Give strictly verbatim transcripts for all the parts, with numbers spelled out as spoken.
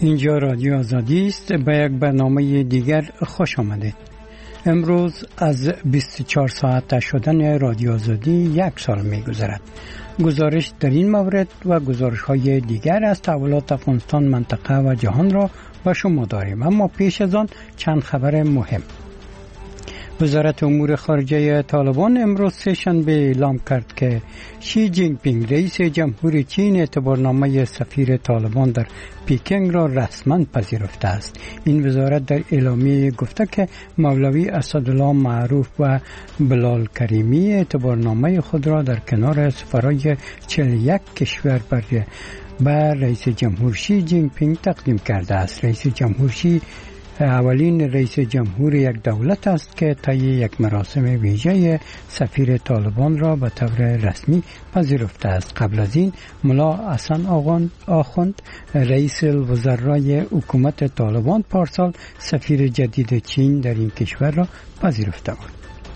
اینجا رادیو آزادی است. به یک برنامه دیگر خوش آمدید. امروز از بیست و چهار ساعت شدن رادیو آزادی یک سال می گذرد. گزارش در این مورد و گزارش های دیگر از تحولات افغانستان، منطقه و جهان را به شما داریم، اما پیش از آن چند خبر مهم. وزارت امور خارجه طالبان امروز سه‌شنبه اعلام کرد که شی جین پینگ رئیس جمهور چین اعتبارنامه سفیر طالبان در پیکنگ را رسما پذیرفته است. این وزارت در اعلامیه گفته که مولوی اسدالله معروف و بلال کریمی اعتبارنامه خود را در کنار سفرای چهل و یک کشور بر به رئیس جمهور شی جین پینگ تقدیم کرده است. رئیس جمهور شی اولین رئیس جمهور یک دولت است که طی یک مراسم ویژه سفیر طالبان را به طور رسمی پذیرفته است. قبل از این ملا حسن آخوند رئیس الوزرای حکومت طالبان پارسال سفیر جدید چین در این کشور را پذیرفته بود.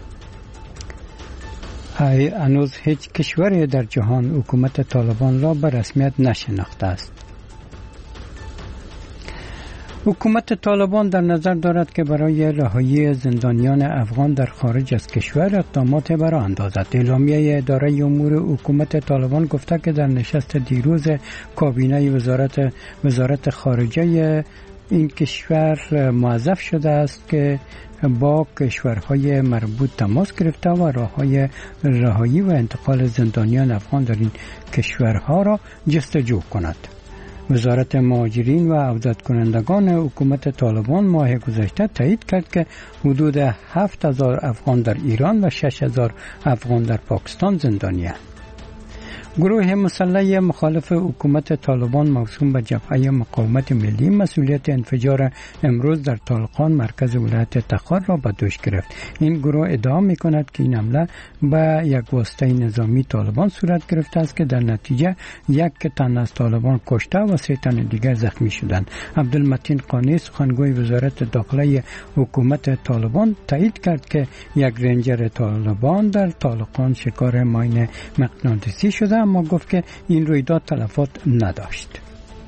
هنوز هیچ کشوری در جهان حکومت طالبان را به رسمیت نشناخته است. حکومت طالبان در نظر دارد که برای رهایی زندانیان افغان در خارج از کشور اقدامات برآ اندازد. اعلامیه اداره امور حکومت طالبان گفته که در نشست دیروز کابینه وزارت وزارت خارجه این کشور موظف شده است که با کشورهای مربوط تماس گرفته و راههای رهایی و انتقال زندانیان افغان در این کشورها را جستجو کند. وزارت مهاجرین و عودت کنندگان حکومت طالبان ماه گذشته تایید کرد که حدود هفت هزار افغان در ایران و شش هزار افغان در پاکستان زندانی‌اند. گروه مسلح مخالف حکومت طالبان موسوم به جبهه مقاومت ملی مسئولیت انفجار امروز در طالقان مرکز ولایت تخار را به دوش گرفت. این گروه ادعا می‌کند که این حمله به یک واسطه نظامی طالبان صورت گرفته است که در نتیجه یک تن از طالبان کشته و سه تن دیگر زخمی شدند. عبدالمتین قانی سخنگوی وزارت داخله حکومت طالبان تایید کرد که یک رنجر طالبان در طالقان شکار ماین مغناطیسی شده، اما گفت که این رویداد تلفات نداشت.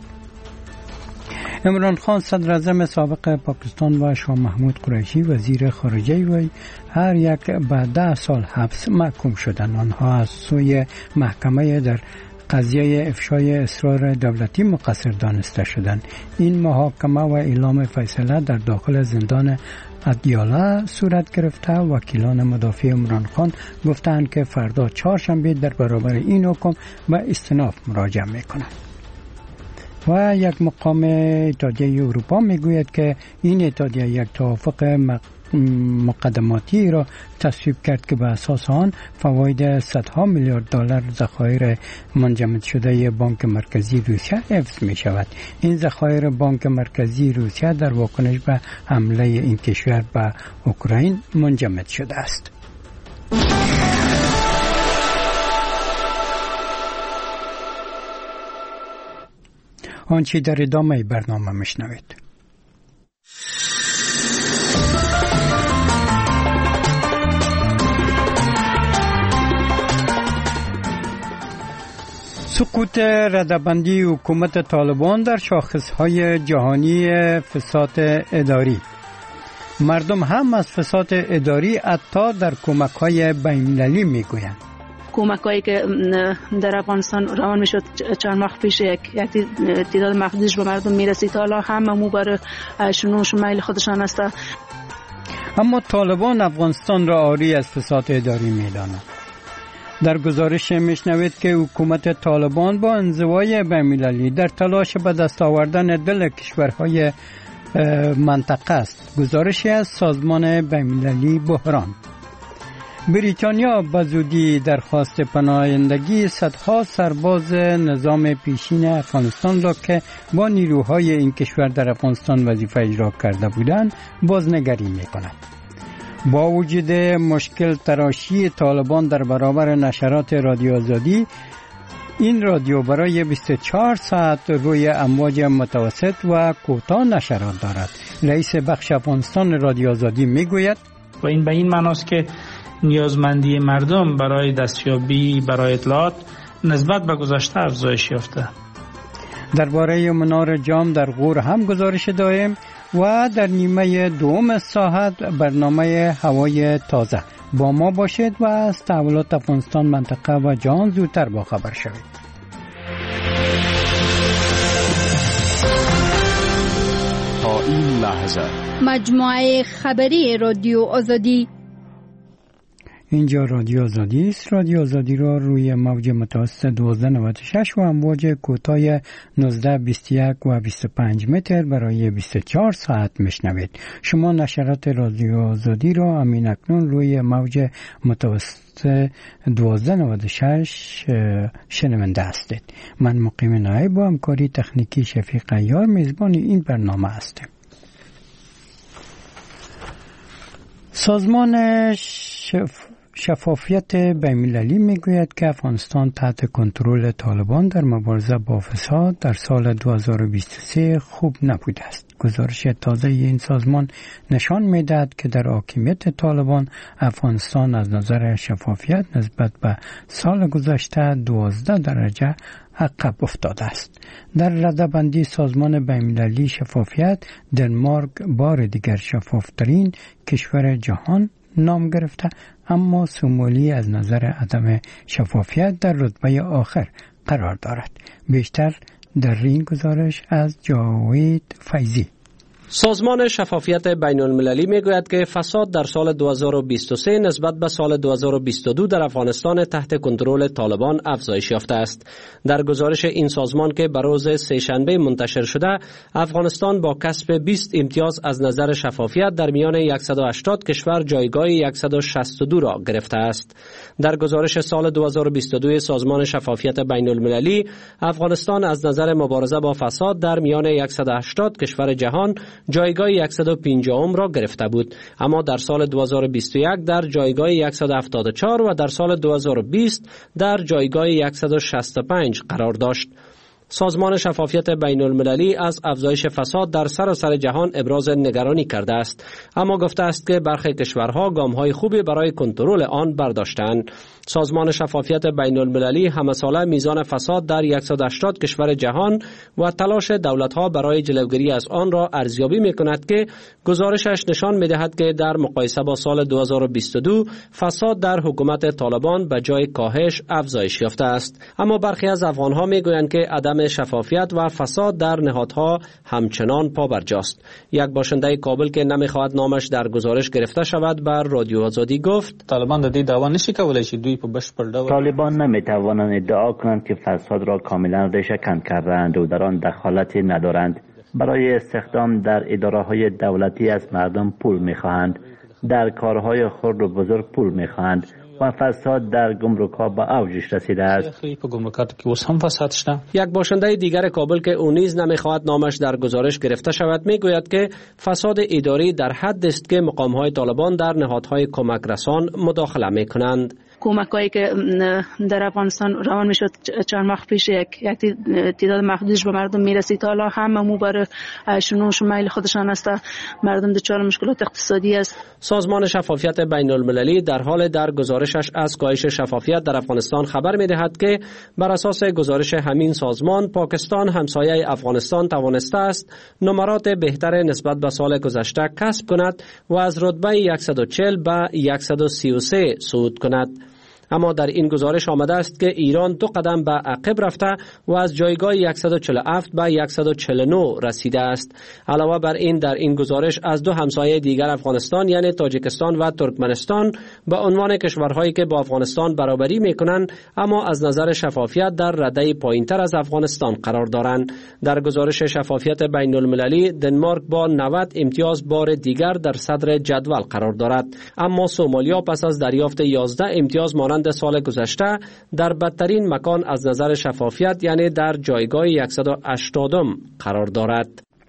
عمران خان صدر اعظم سابق پاکستان و شاه محمود قریشی وزیر خارجه وی هر یک به ده سال حبس محکوم شدند. آنها از سوی محکمه در قضیه افشای اسرار دولتی مقصر دانسته شدند. این محاکمه و اعلام فیصله در داخل زندان ادیالا صورت گرفته. وکیلان مدافع عمران خان گفتند که فردا چهارشنبه در برابر این حکم به استئناف مراجعه میکنند. و یک مقام اتحادیه اروپا میگوید که این اتحادیه یک توافق مقدماتی را تصویب کرد که به اساس آن فواید صدها میلیارد دلار ذخایر منجمد شده بانک مرکزی روسیه حفظ می شود. این ذخایر بانک مرکزی روسیه در واکنش به حمله این کشور به اوکراین منجمد شده است. آنچه در ادامه برنامه میشنوید. سقوط ردبندی حکومت طالبان در شاخصهای جهانی فساد اداری. مردم هم از فساد اداری حتی در کمک‌های بین‌المللی میگویند. کمک‌هایی که در افغانستان روان میشد چند وقت پیش یک تعداد محدودش به مردم میرسید، حالا همه مو بر شنوش میل خودشان است. اما طالبان افغانستان را عاری از فساد اداری می‌دانند. در گزارش میشنوید که حکومت طالبان با انزوای بین‌المللی در تلاش به دست آوردن دل کشورهای منطقه است. گزارشی از سازمان بین‌المللی بحران. بریتانیا به زودی درخواست پناهندگی صدها سرباز نظام پیشین افغانستان را که با نیروهای این کشور در افغانستان وظیفه اجرا کرده بودند بازنگری می‌کند. با وجود مشکل تراشی طالبان در برابر نشرات رادیو آزادی، این رادیو برای بیست و چهار ساعت روی امواج متوسط و کوتاه نشرات دارد. رئیس بخش افغانستان رادیو آزادی میگوید و این به این معناست که نیازمندی مردم برای دستیابی برای اطلاعات نسبت به گذشته افزایش یافته. درباره منار جام در غور هم گزارش داریم و در نیمه دوم ساعت برنامه هوای تازه. با ما باشید و از تحولات افغانستان، منطقه و جهان زودتر با خبر شوید. تا این لحظه مجموعه خبری رادیو آزادی. اینجا رادیو آزادی است. رادیو آزادی را روی موج متوسط دوازده نود و شش و امواج کوتاه نوزده بیست و یک و بیست و پنج متر برای بیست و چهار ساعت میشنوید. شما نشرات رادیو آزادی را همین اکنون روی موج متوسط دوازده نود و شش شنونده هستید. من مقیم نایب با همکاری تکنیکی شفیق عیار میزبان این برنامه هستم. سازمان شف... شفافیت بین‌المللی میگوید که افغانستان تحت کنترل طالبان در مبارزه با فساد در سال دو هزار و بیست و سه خوب نبوده است. گزارش تازه این سازمان نشان میدهد که در حاکمیت طالبان افغانستان از نظر شفافیت نسبت به سال گذشته دوازده درجه عقب افتاده است. در رده‌بندی سازمان بین‌المللی شفافیت، دنمارک بار دیگر شفافترین کشور جهان نام گرفته، اما سومالی از نظر عدم شفافیت در رتبه آخر قرار دارد. بیشتر در این گزارش از جاوید فیضی. سازمان شفافیت بین المللی میگوید که فساد در سال دو هزار و بیست و سه نسبت به سال دو هزار و بیست و دو در افغانستان تحت کنترل طالبان افزایش یافته است. در گزارش این سازمان که بر روز سه‌شنبه منتشر شده، افغانستان با کسب بیست امتیاز از نظر شفافیت در میان صد و هشتاد کشور جایگاه صد و شصت و دو را گرفته است. در گزارش سال دو هزار و بیست و دو سازمان شفافیت بین المللی، افغانستان از نظر مبارزه با فساد در میان صد و هشتاد کشور جهان جایگاه صد و پنجاه را گرفته بود، اما در سال دو هزار و بیست و یک در جایگاه صد و هفتاد و چهار و در سال دو هزار و بیست در جایگاه صد و شصت و پنج قرار داشت. سازمان شفافیت بین المللی از افزایش فساد در سراسر جهان ابراز نگرانی کرده است، اما گفته است که برخی کشورها گام‌های خوبی برای کنترل آن برداشتند. سازمان شفافیت بین المللی همه ساله میزان فساد در صد و هشتاد کشور جهان و تلاش دولت‌ها برای جلوگیری از آن را ارزیابی می‌کند که گزارشش نشان می‌دهد که در مقایسه با سال دو هزار و بیست و دو فساد در حکومت طالبان به جای کاهش افزایش یافته است. اما برخی از افغان‌ها می‌گویند که عدم شفافیت و فساد در نهادها همچنان پابرجاست. یک باشنده کابل که نمی‌خواهد نامش در گزارش گرفته شود بر رادیو آزادی گفت: طالبان در دې دعوا نشي کولای چې دوی په بشپړ ډول طالبان نمی‌توانند ادعا کنند که فساد را کاملا ریشه‌کن کردند و در آن دخالتی ندارند. برای استخدام در اداره‌های دولتی از مردم پول می‌خواهند، در کارهای خرد و بزرگ پول می‌خواهند و فساد در گمرک‌ها به اوجش رسیده است. یک باشنده دیگر کابل که او نیز نمی‌خواهد نامش در گزارش گرفته شود میگوید که فساد اداری در حد است که مقام‌های طالبان در نهادهای کمک رسان مداخله می‌کنند. کمکایی که در افغانستان روان میشد چند وقت پیش یک یک تعداد محدودش به مردم میرسید، حالا همه مو بر شنو شمایل خودشان است، مردم دچار مشکلات اقتصادی است. سازمان شفافیت بین المللی در حال در گزارشش از کاهش شفافیت در افغانستان خبر میدهد که بر اساس گزارش همین سازمان، پاکستان همسایه افغانستان توانسته است نمرات بهتر نسبت به سال گذشته کسب کند و از رتبه صد و چهل به صد و سی و سه صعود کند. اما در این گزارش آمده است که ایران دو قدم به عقب رفته و از جایگاه صد و چهل و هفت به صد و چهل و نه رسیده است. علاوه بر این در این گزارش از دو همسایه دیگر افغانستان یعنی تاجیکستان و ترکمنستان به عنوان کشورهایی که با افغانستان برابری میکنند اما از نظر شفافیت در رده پایینتر از افغانستان قرار دارند. در گزارش شفافیت بین المللی دنمارک با نود امتیاز بار دیگر در صدر جدول قرار دارد، اما سومالیا پس از دریافت یازده امتیاز مانند سال گذشته در بدترین مکان از نظر شفافیت یعنی در جایگاه صد و هشتاد قرار دارد.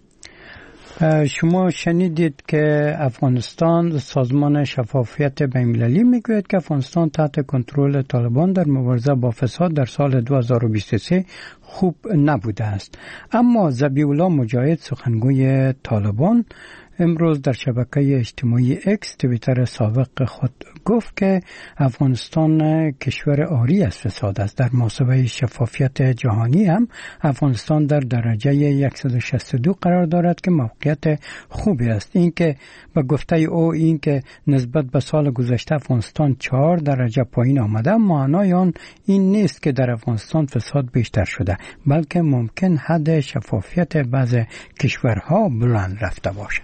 شما شنیدید که افغانستان، سازمان شفافیت بین‌المللی میگوید که افغانستان تحت کنترل طالبان در مبارزه با فساد در سال دو هزار و بیست و سه خوب نبوده است. اما ذبیح الله مجاهد، سخنگوی طالبان، امروز در شبکه اجتماعی اکس توییتر سابق خود گفت که افغانستان کشور عاری از فساد است. در محاسبه شفافیت جهانی هم افغانستان در درجه صد و شصت و دو قرار دارد که موقعیت خوبی است. این که به گفته او این که نسبت به سال گذشته افغانستان چهار درجه پایین آمده، معنای آن این نیست که در افغانستان فساد بیشتر شده، بلکه ممکن حد شفافیت بعض کشورها بلند رفته باشد.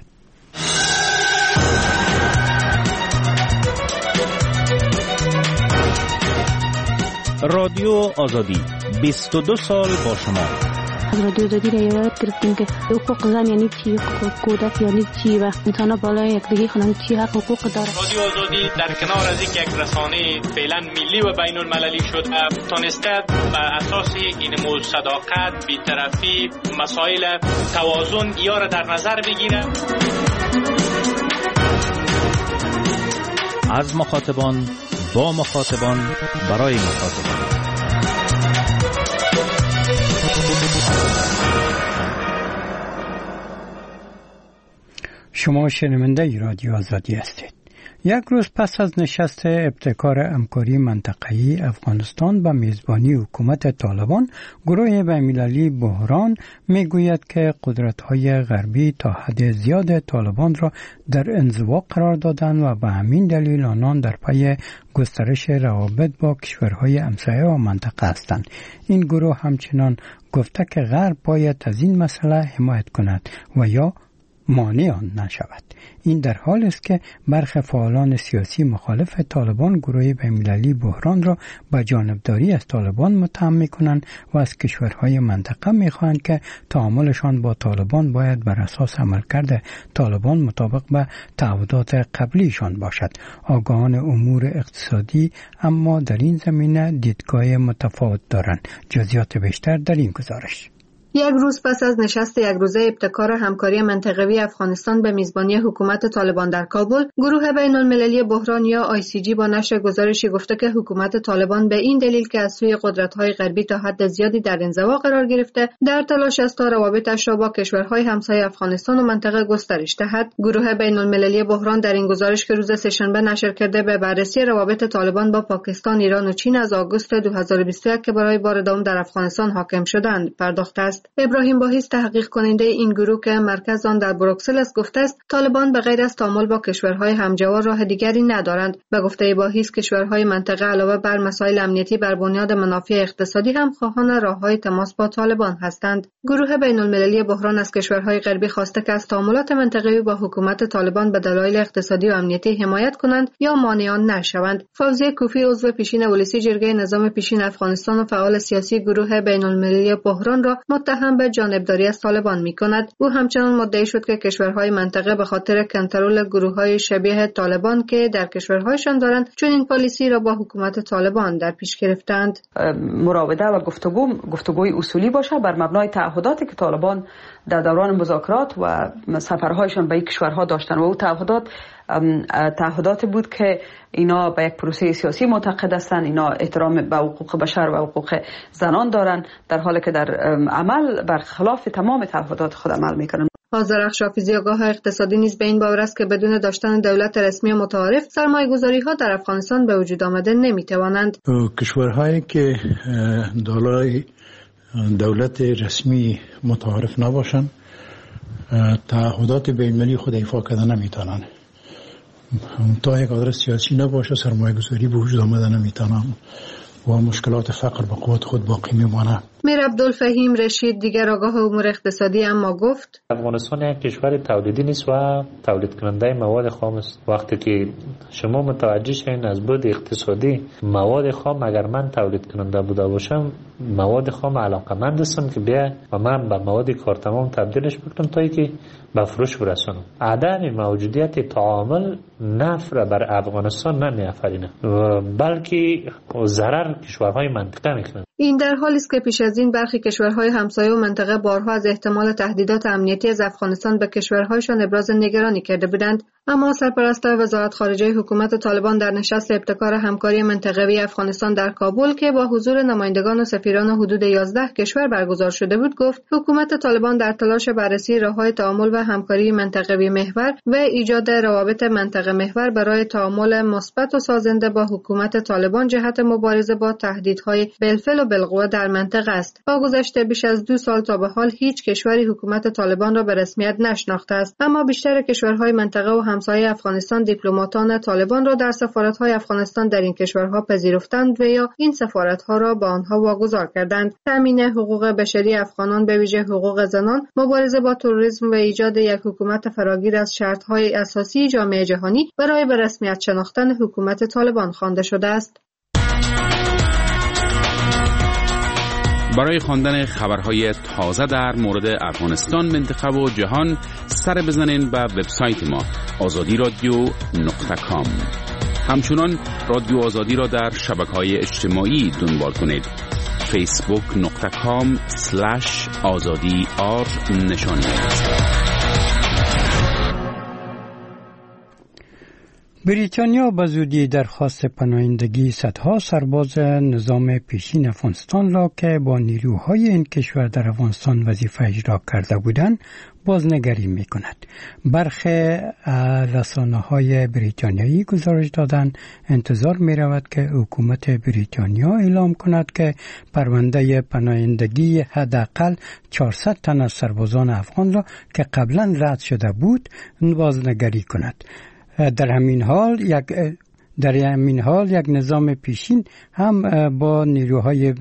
رادیو آزادی بیست و دو سال با شما. از رادیو آزادی را یاد گرفتیم که حقوق زن یعنی چی، حقوق کودک یعنی چی و انسان بالای یکدیگه خونن چی حق حقوق داره. رادیو آزادی در کنار از اینکه یک رسانه فعلا ملی و بین المللی شد، تونسته بر اساس این موضوع صداقت، بی‌طرفی، مسائل توازن یا را در نظر بگیره. از مخاطبان با مخاطبان برای مخاطبان. شما شنونده رادیو آزادی هستید. یک روز پس از نشست ابتکار همکاری منطقه‌ای افغانستان به میزبانی حکومت طالبان، گروه بین‌المللی بحران میگوید که قدرت‌های غربی تا حد زیاد طالبان را در انزوا قرار دادند و به همین دلیل آنان در پی گسترش روابط با کشورهای همسایه و منطقه هستند. این گروه همچنان گفته که غرب باید از این مسئله حمایت کند و یا مانع آن نشود. این در حال است که برخی فعالان سیاسی مخالف طالبان گروه بین‌المللی بحران را به جانبداری از طالبان متهم می‌کنند و از کشورهای منطقه می‌خواهند که تعاملشان با طالبان باید بر اساس عملکرد طالبان مطابق به تعهدات قبلیشان باشد. آگاهان امور اقتصادی اما در این زمینه دیدگاه متفاوت دارند. جزئیات بیشتر در این گزارش. یک روز پس از نشست یک روزه ابتکار همکاری منطقوی افغانستان به میزبانی حکومت طالبان در کابل، گروه بین‌المللی بحران یا آی سی جی با نشر گزارشی گفته که حکومت طالبان به این دلیل که از سوی قدرت‌های غربی تا حد زیادی در انزوا قرار گرفته، در تلاش است تا روابطش را با کشورهای همسایه افغانستان و منطقه گسترش دهد. گروه بین‌المللی بحران در این گزارش که روز سه‌شنبه نشر کرده، به بررسی روابط طالبان با پاکستان، ایران و چین از آگوست دو هزار و بیست و یک که برای بار دوم در افغانستان حاکم شدند پرداخته است. ابراهیم باهیس تحقیق کننده این گروه که مرکز آن در بروکسل است گفته است طالبان به غیر از تعامل با کشورهای همجوار راه دیگری ندارند. به گفته باهیس کشورهای منطقه علاوه بر مسائل امنیتی بر بنیاد منافع اقتصادی هم خواهان راههای تماس با طالبان هستند. گروه بین‌المللی بحران از کشورهای غربی خواسته که از تعاملات منطقه‌ای با حکومت طالبان به دلایل اقتصادی و امنیتی حمایت کنند یا مانع آن نشوند. فوزیه کوفی عضو پیشین ولسی جرگه نظام پیشین افغانستان و فعال سیاسی گروه بین‌المللی بحران را متهم به جانبداری از طالبان می‌کند. او همچنان مدعی شد که کشورهای منطقه به خاطر کنترل گروه‌های شبیه طالبان که در کشورهایشان دارند چون این پالیسی را با حکومت طالبان در پیش گرفتند. مراوده و گفتگو گفتگوی اصولی باشه بر مبنای تعهداتی که طالبان در دوران مذاکرات و سفرهایشان به کشورها داشتن و او تعهدات تعهدات بود که اینا به یک پروسه سیاسی معتقد هستند، اینا احترام به حقوق بشر و حقوق زنان دارند، در حالی که در عمل برخلاف تمام تعهدات خود عمل میکنند. آذرخش حافظی آگاه اقتصادی نیز به این باور است که بدون داشتن دولت رسمی متعارف سرمایه‌گذاری‌ها در افغانستان به وجود آمده نمی‌توانند. کشورهایی که دارای دولت رسمی متعارف نباشند تعهدات بین‌المللی خود ایفا کردن نمی‌توانند. تا یک قدرت سیاسی نباشه سرمایه‌گذاری به وجود آمده نمی‌توانند و مشکلات فقر به قوت خود باقی میمانه. میر عبدالفهیم رشید دیگر آگاه امور اقتصادی اما گفت افغانستان یک کشور تولیدی نیست و تولید کننده مواد خام است. وقتی که شما متوجه شین از بود اقتصادی مواد خام، اگر من تولید کننده بوده باشم مواد خام علاقمند هستم که بیا و من به مواد کارتمام تبدیلش بکنم تا اینکه به فروش برسونم. عدم موجودیت تعامل نفع بر افغانستان نمی‌آفرینه بلکه ضرر کشورهای منطقه میکنه. این در حالی است که پیش از این برخی کشورهای همسایه و منطقه بارها از احتمال تهدیدات امنیتی از افغانستان به کشورهایشان ابراز نگرانی کرده بودند، اما سرپرست وزارت خارجه حکومت طالبان در نشست ابتکار همکاری منطقوی افغانستان در کابل که با حضور نمایندگان و سفیران حدود یازده کشور برگزار شده بود گفت حکومت طالبان در تلاش بررسی راه‌های تعامل و همکاری منطقوی محور و ایجاد روابط منطقه محور برای تعامل مثبت و سازنده با حکومت طالبان جهت مبارزه با تهدیدهای بالفعل و بالقوه در منطقه است. با گذشت بیش از دو سال تا به حال هیچ کشوری حکومت طالبان را به رسمیت نشناخته است، اما بیشتر کشورهای منطقه و همسایه افغانستان دیپلماتان طالبان را در سفارت‌های افغانستان در این کشورها پذیرفتند و یا این سفارت‌ها را با آنها واگذار کردند. تامین حقوق بشری افغانان به ویژه حقوق زنان، مبارزه با تروریسم و ایجاد یک حکومت فراگیر از شرط‌های اساسی جامعه جهانی برای به رسمیت شناختن حکومت طالبان خوانده شده است. برای خواندن خبرهای تازه در مورد افغانستان، منطقه و جهان سر بزنین به وبسایت ما آزادی رادیو نقطه کام. همچنان رادیو آزادی را در شبکه‌های اجتماعی دنبال کنید. فیسبوک نقطه کام سلش آزادی آر نشان دهید. بریتانیا به زودی درخواست پناهندگی صدها سرباز نظام پیشین افغانستان را که با نیروهای این کشور در افغانستان وظیفه اجرا کرده بودند بازنگری می کند. برخی رسانه‌های بریتانیایی گزارش دادند انتظار می رود که حکومت بریتانیا اعلام کند که پرونده پناهندگی حداقل چهارصد تن از سربازان افغان را که قبلا رد شده بود بازنگری کند. در همین حال یک در همین حال یک نظام پیشین هم با نیروهای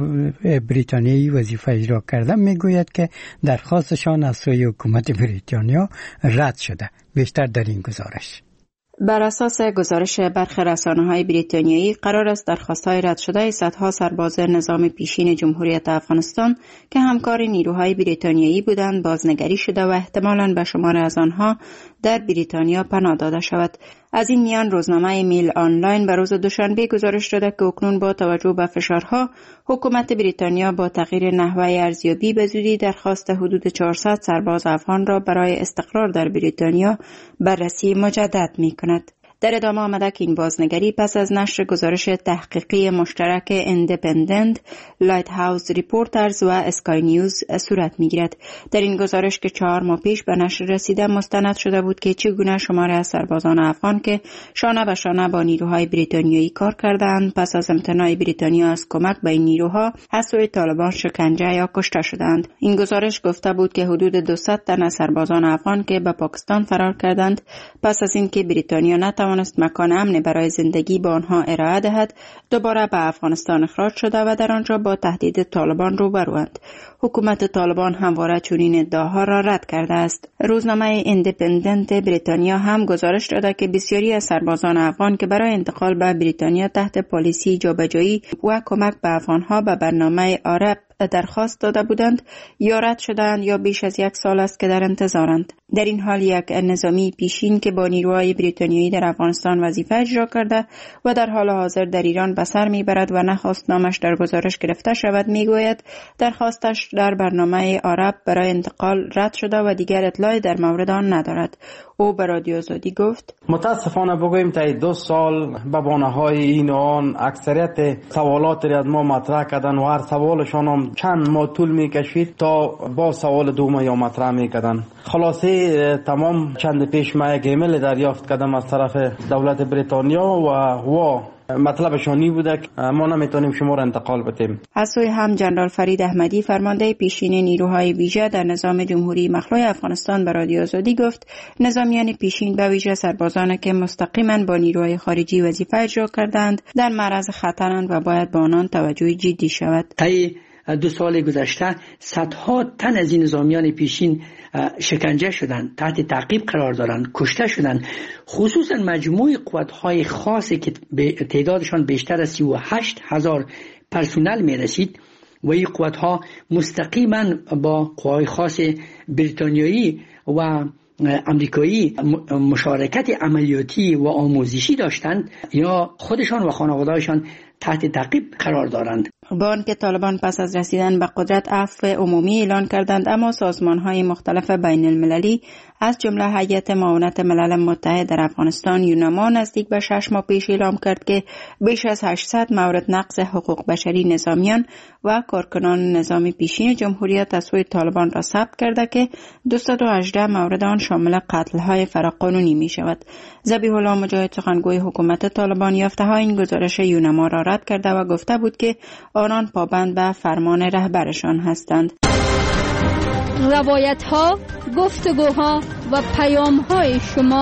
بریتانیایی وظیفه اجرا کرده میگوید که درخواستشان از سوی حکومت بریتانیا رد شده. بیشتر در این گزارش. بر اساس گزارش برخی رسانه‌های بریتانیایی قرار است درخواست‌های رد شده صدها سرباز نظام پیشین جمهوریت افغانستان که همکار نیروهای بریتانیایی بودند بازنگری شده و احتمالاً به شمار از آنها در بریتانیا پناه داده شود. از این میان روزنامه میل آنلاین به روز دوشنبه گزارش داده که اکنون با توجه به فشارها حکومت بریتانیا با تغییر نحوه ارزیابی به زودی درخواست حدود چهارصد سرباز افغان را برای استقرار در بریتانیا بررسی مجدد می‌کند. در ادامه آمده که این بازنگری پس از نشر گزارش تحقیقی مشترک اندپندنت، لایت هاوس ریپورترز و اسکای نیوز صورت میگیرد. در این گزارش که چهار ماه پیش به نشر رسیده مستند شده بود که چگونه شماره از سربازان افغان که شانه به شانه با نیروهای بریتانیایی کار کردند پس از امتناع بریتانیا از کمک به این نیروها از سوی طالبان شکنجه یا کشته شدند. این گزارش گفته بود که حدود دویست تن از سربازان افغان که به پاکستان فرار کردند پس از اینکه بریتانیا نتوانست مکان امن برای زندگی به آنها ارائه دهد دوباره به افغانستان اخراج شده و در آنجا با تهدید طالبان روبروند. حکومت طالبان همواره چنین ادعاها را رد کرده است. روزنامه ایندیپندنت بریتانیا هم گزارش داده که بسیاری از سربازان افغان که برای انتقال به بریتانیا تحت پالیسی جابجایی و کمک به افغانها به برنامه آرپ درخواست داده بودند یا رد شدند یا بیش از یک سال است که در انتظارند. در این حال یک نظامی پیشین که با نیروهای بریتانیایی در افغانستان وظیفه اجرا کرده و در حال حاضر در ایران به سر میبرد و نخواست نامش در گزارش گرفته شود میگوید درخواستش در برنامه آرپ برای انتقال رد شده و دیگر اطلاعی در مورد آن ندارد. او به رادیو آزادی گفت متاسفانه بگوییم تا دو سال به بهانه‌های این و آن اکثریت سوالات را از ما مطرح کردن و هر سوالشان هم چند ماه طول میکشید تا با سوال دوم یا مطرح میکردن. خلاصه تمام چند پیش ما یک ایمیل دریافت کردم از طرف دولت بریتانیا و هوا مطلبشانی بوده که ما نمیتونیم شما را انتقال بدیم. از سوی هم جنرال فرید احمدی فرمانده پیشین نیروهای ویژه در نظام جمهوری مخلوع افغانستان به رادیو آزادی گفت نظامیان پیشین به ویژه سربازان که مستقیما با نیروهای خارجی وظیفه اجرا کردند در معرض خطرند و باید به آنان توجه جدی شود. طی دو سال گذشته صدها تن از این نظامیان پیشین شکنجه شدند، تحت تعقیب قرار دارند، کشته شدند. خصوصا مجموع قوت‌های خاصی که تعدادشان بیشتر از سی و هشت هزار پرسنل می رسید و این قوت‌ها مستقیما با قوای خاص بریتانیایی و امریکایی مشارکت عملیاتی و آموزشی داشتند یا خودشان و خانواده‌هایشان تحت تعقیب قرار دارند. با آنکه طالبان پس از رسیدن به قدرت عفو عمومی اعلان کردند، اما سازمان‌های مختلف بین المللی از جمله هیئت معاونت ملل متحد در افغانستان یونما نزدیک به شش ماه پیش اعلام کرد که بیش از هشتصد مورد نقض حقوق بشری نظامیان و کارکنان نظام پیشین جمهوریت از سوی طالبان را ثبت کرده که دویست و هجده مورد آن شامل قتل‌های فراقانونی می شود. ذبیح الله مجاهد سخنگوی حکومت طالبان یافته‌های این گزارش یونما را رد کرده و گفته بود که آنان پابند به فرمان رهبرشان هستند. روایت ها، گفتگوها و پیام های شما.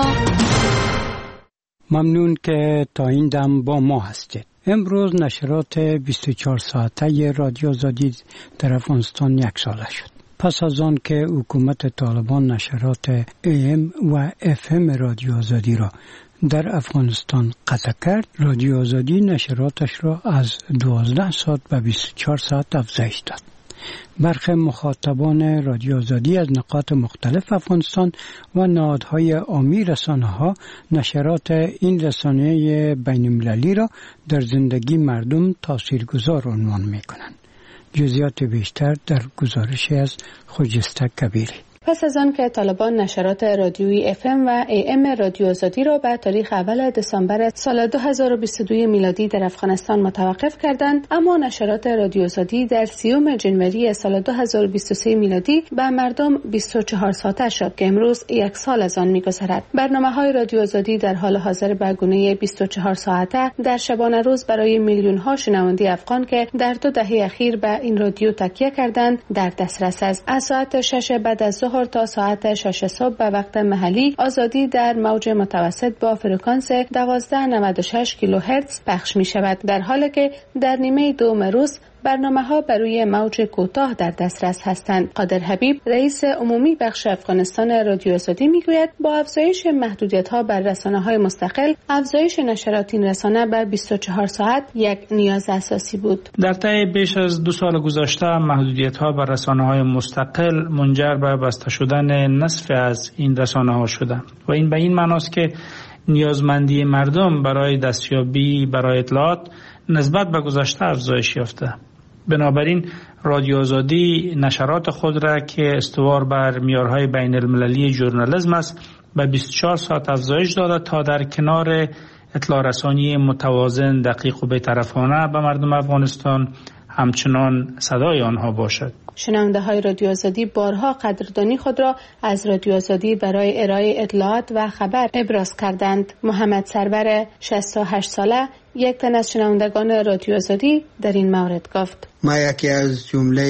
ممنون که تا این دم با ما هستید. امروز نشرات بیست و چهار ساعته رادیو آزادی در افغانستان یک ساله شد. پس از آن که حکومت طالبان نشرات ای ام و اف ام رادیو آزادی را در افغانستان قطع کرد، رادیو آزادی نشراتش را از دوازده ساعت به بیست و چهار ساعت افزایش داد. برخی مخاطبان رادیو آزادی از نقاط مختلف افغانستان و نهادهای عامی رسانه‌ها نشرات این رسانه بین المللی را در زندگی مردم تاثیرگذار عنوان می‌کنند. جزئیات بیشتر در گزارش از خجسته کبیری. پس از آن که طالبان نشرات رادیویی اف ام و ای ام رادیو آزادی را به تاریخ اول دسامبر سال دو هزار و بیست و دو میلادی در افغانستان متوقف کردند، اما نشرات رادیو آزادی در سیوم جنوری سال دو هزار و بیست و سه میلادی به مردم بیست و چهار ساعته شد که امروز یک سال از آن می‌گذرد. برنامه‌های رادیو آزادی در حال حاضر به گونه بیست و چهار ساعته در شبانه روز برای میلیون‌ها شنونده افغان که در دو دهه اخیر به این رادیو تکیه کردند در دسترس است. از ساعت شش بعد از ظهر تا ساعت شش صبح به وقت محلی آزادی در موج متوسط با فرکانس دوازده و نود و شش کیلوهرتز پخش می شود، در حالی که در نیمه دوم روز برنامه ها بر روی موج کوتاه در دسترس هستند. قادر حبیب رئیس عمومی بخش افغانستان رادیو آزادی میگوید با افزایش محدودیت ها بر رسانه های مستقل، افزایش نشرات این رسانه بر بیست و چهار ساعت یک نیاز اساسی بود. در طی بیش از دو سال گذشته محدودیت ها بر رسانه های مستقل منجر به بسته شدن نصف از این رسانه ها شده و این به این معناست که نیازمندی مردم برای دستیابی برای اطلاعات نسبت به گذشته افزایش یافته. بنابراین رادیو آزادی نشرات خود را که استوار بر معیارهای بین المللی ژورنالیسم است به بیست و چهار ساعت افزایش داده تا در کنار اطلاع رسانی متوازن، دقیق و بی‌طرفانه به مردم افغانستان همچنان صدای آنها باشد. شنونده های رادیو آزادی بارها قدردانی خود را از رادیو آزادی برای ارائه اطلاعات و خبر ابراز کردند. محمد سرور شصت و هشت ساله یک تن از شنوندگان رادیو آزادی در این مورد گفت: ما یکی از جمله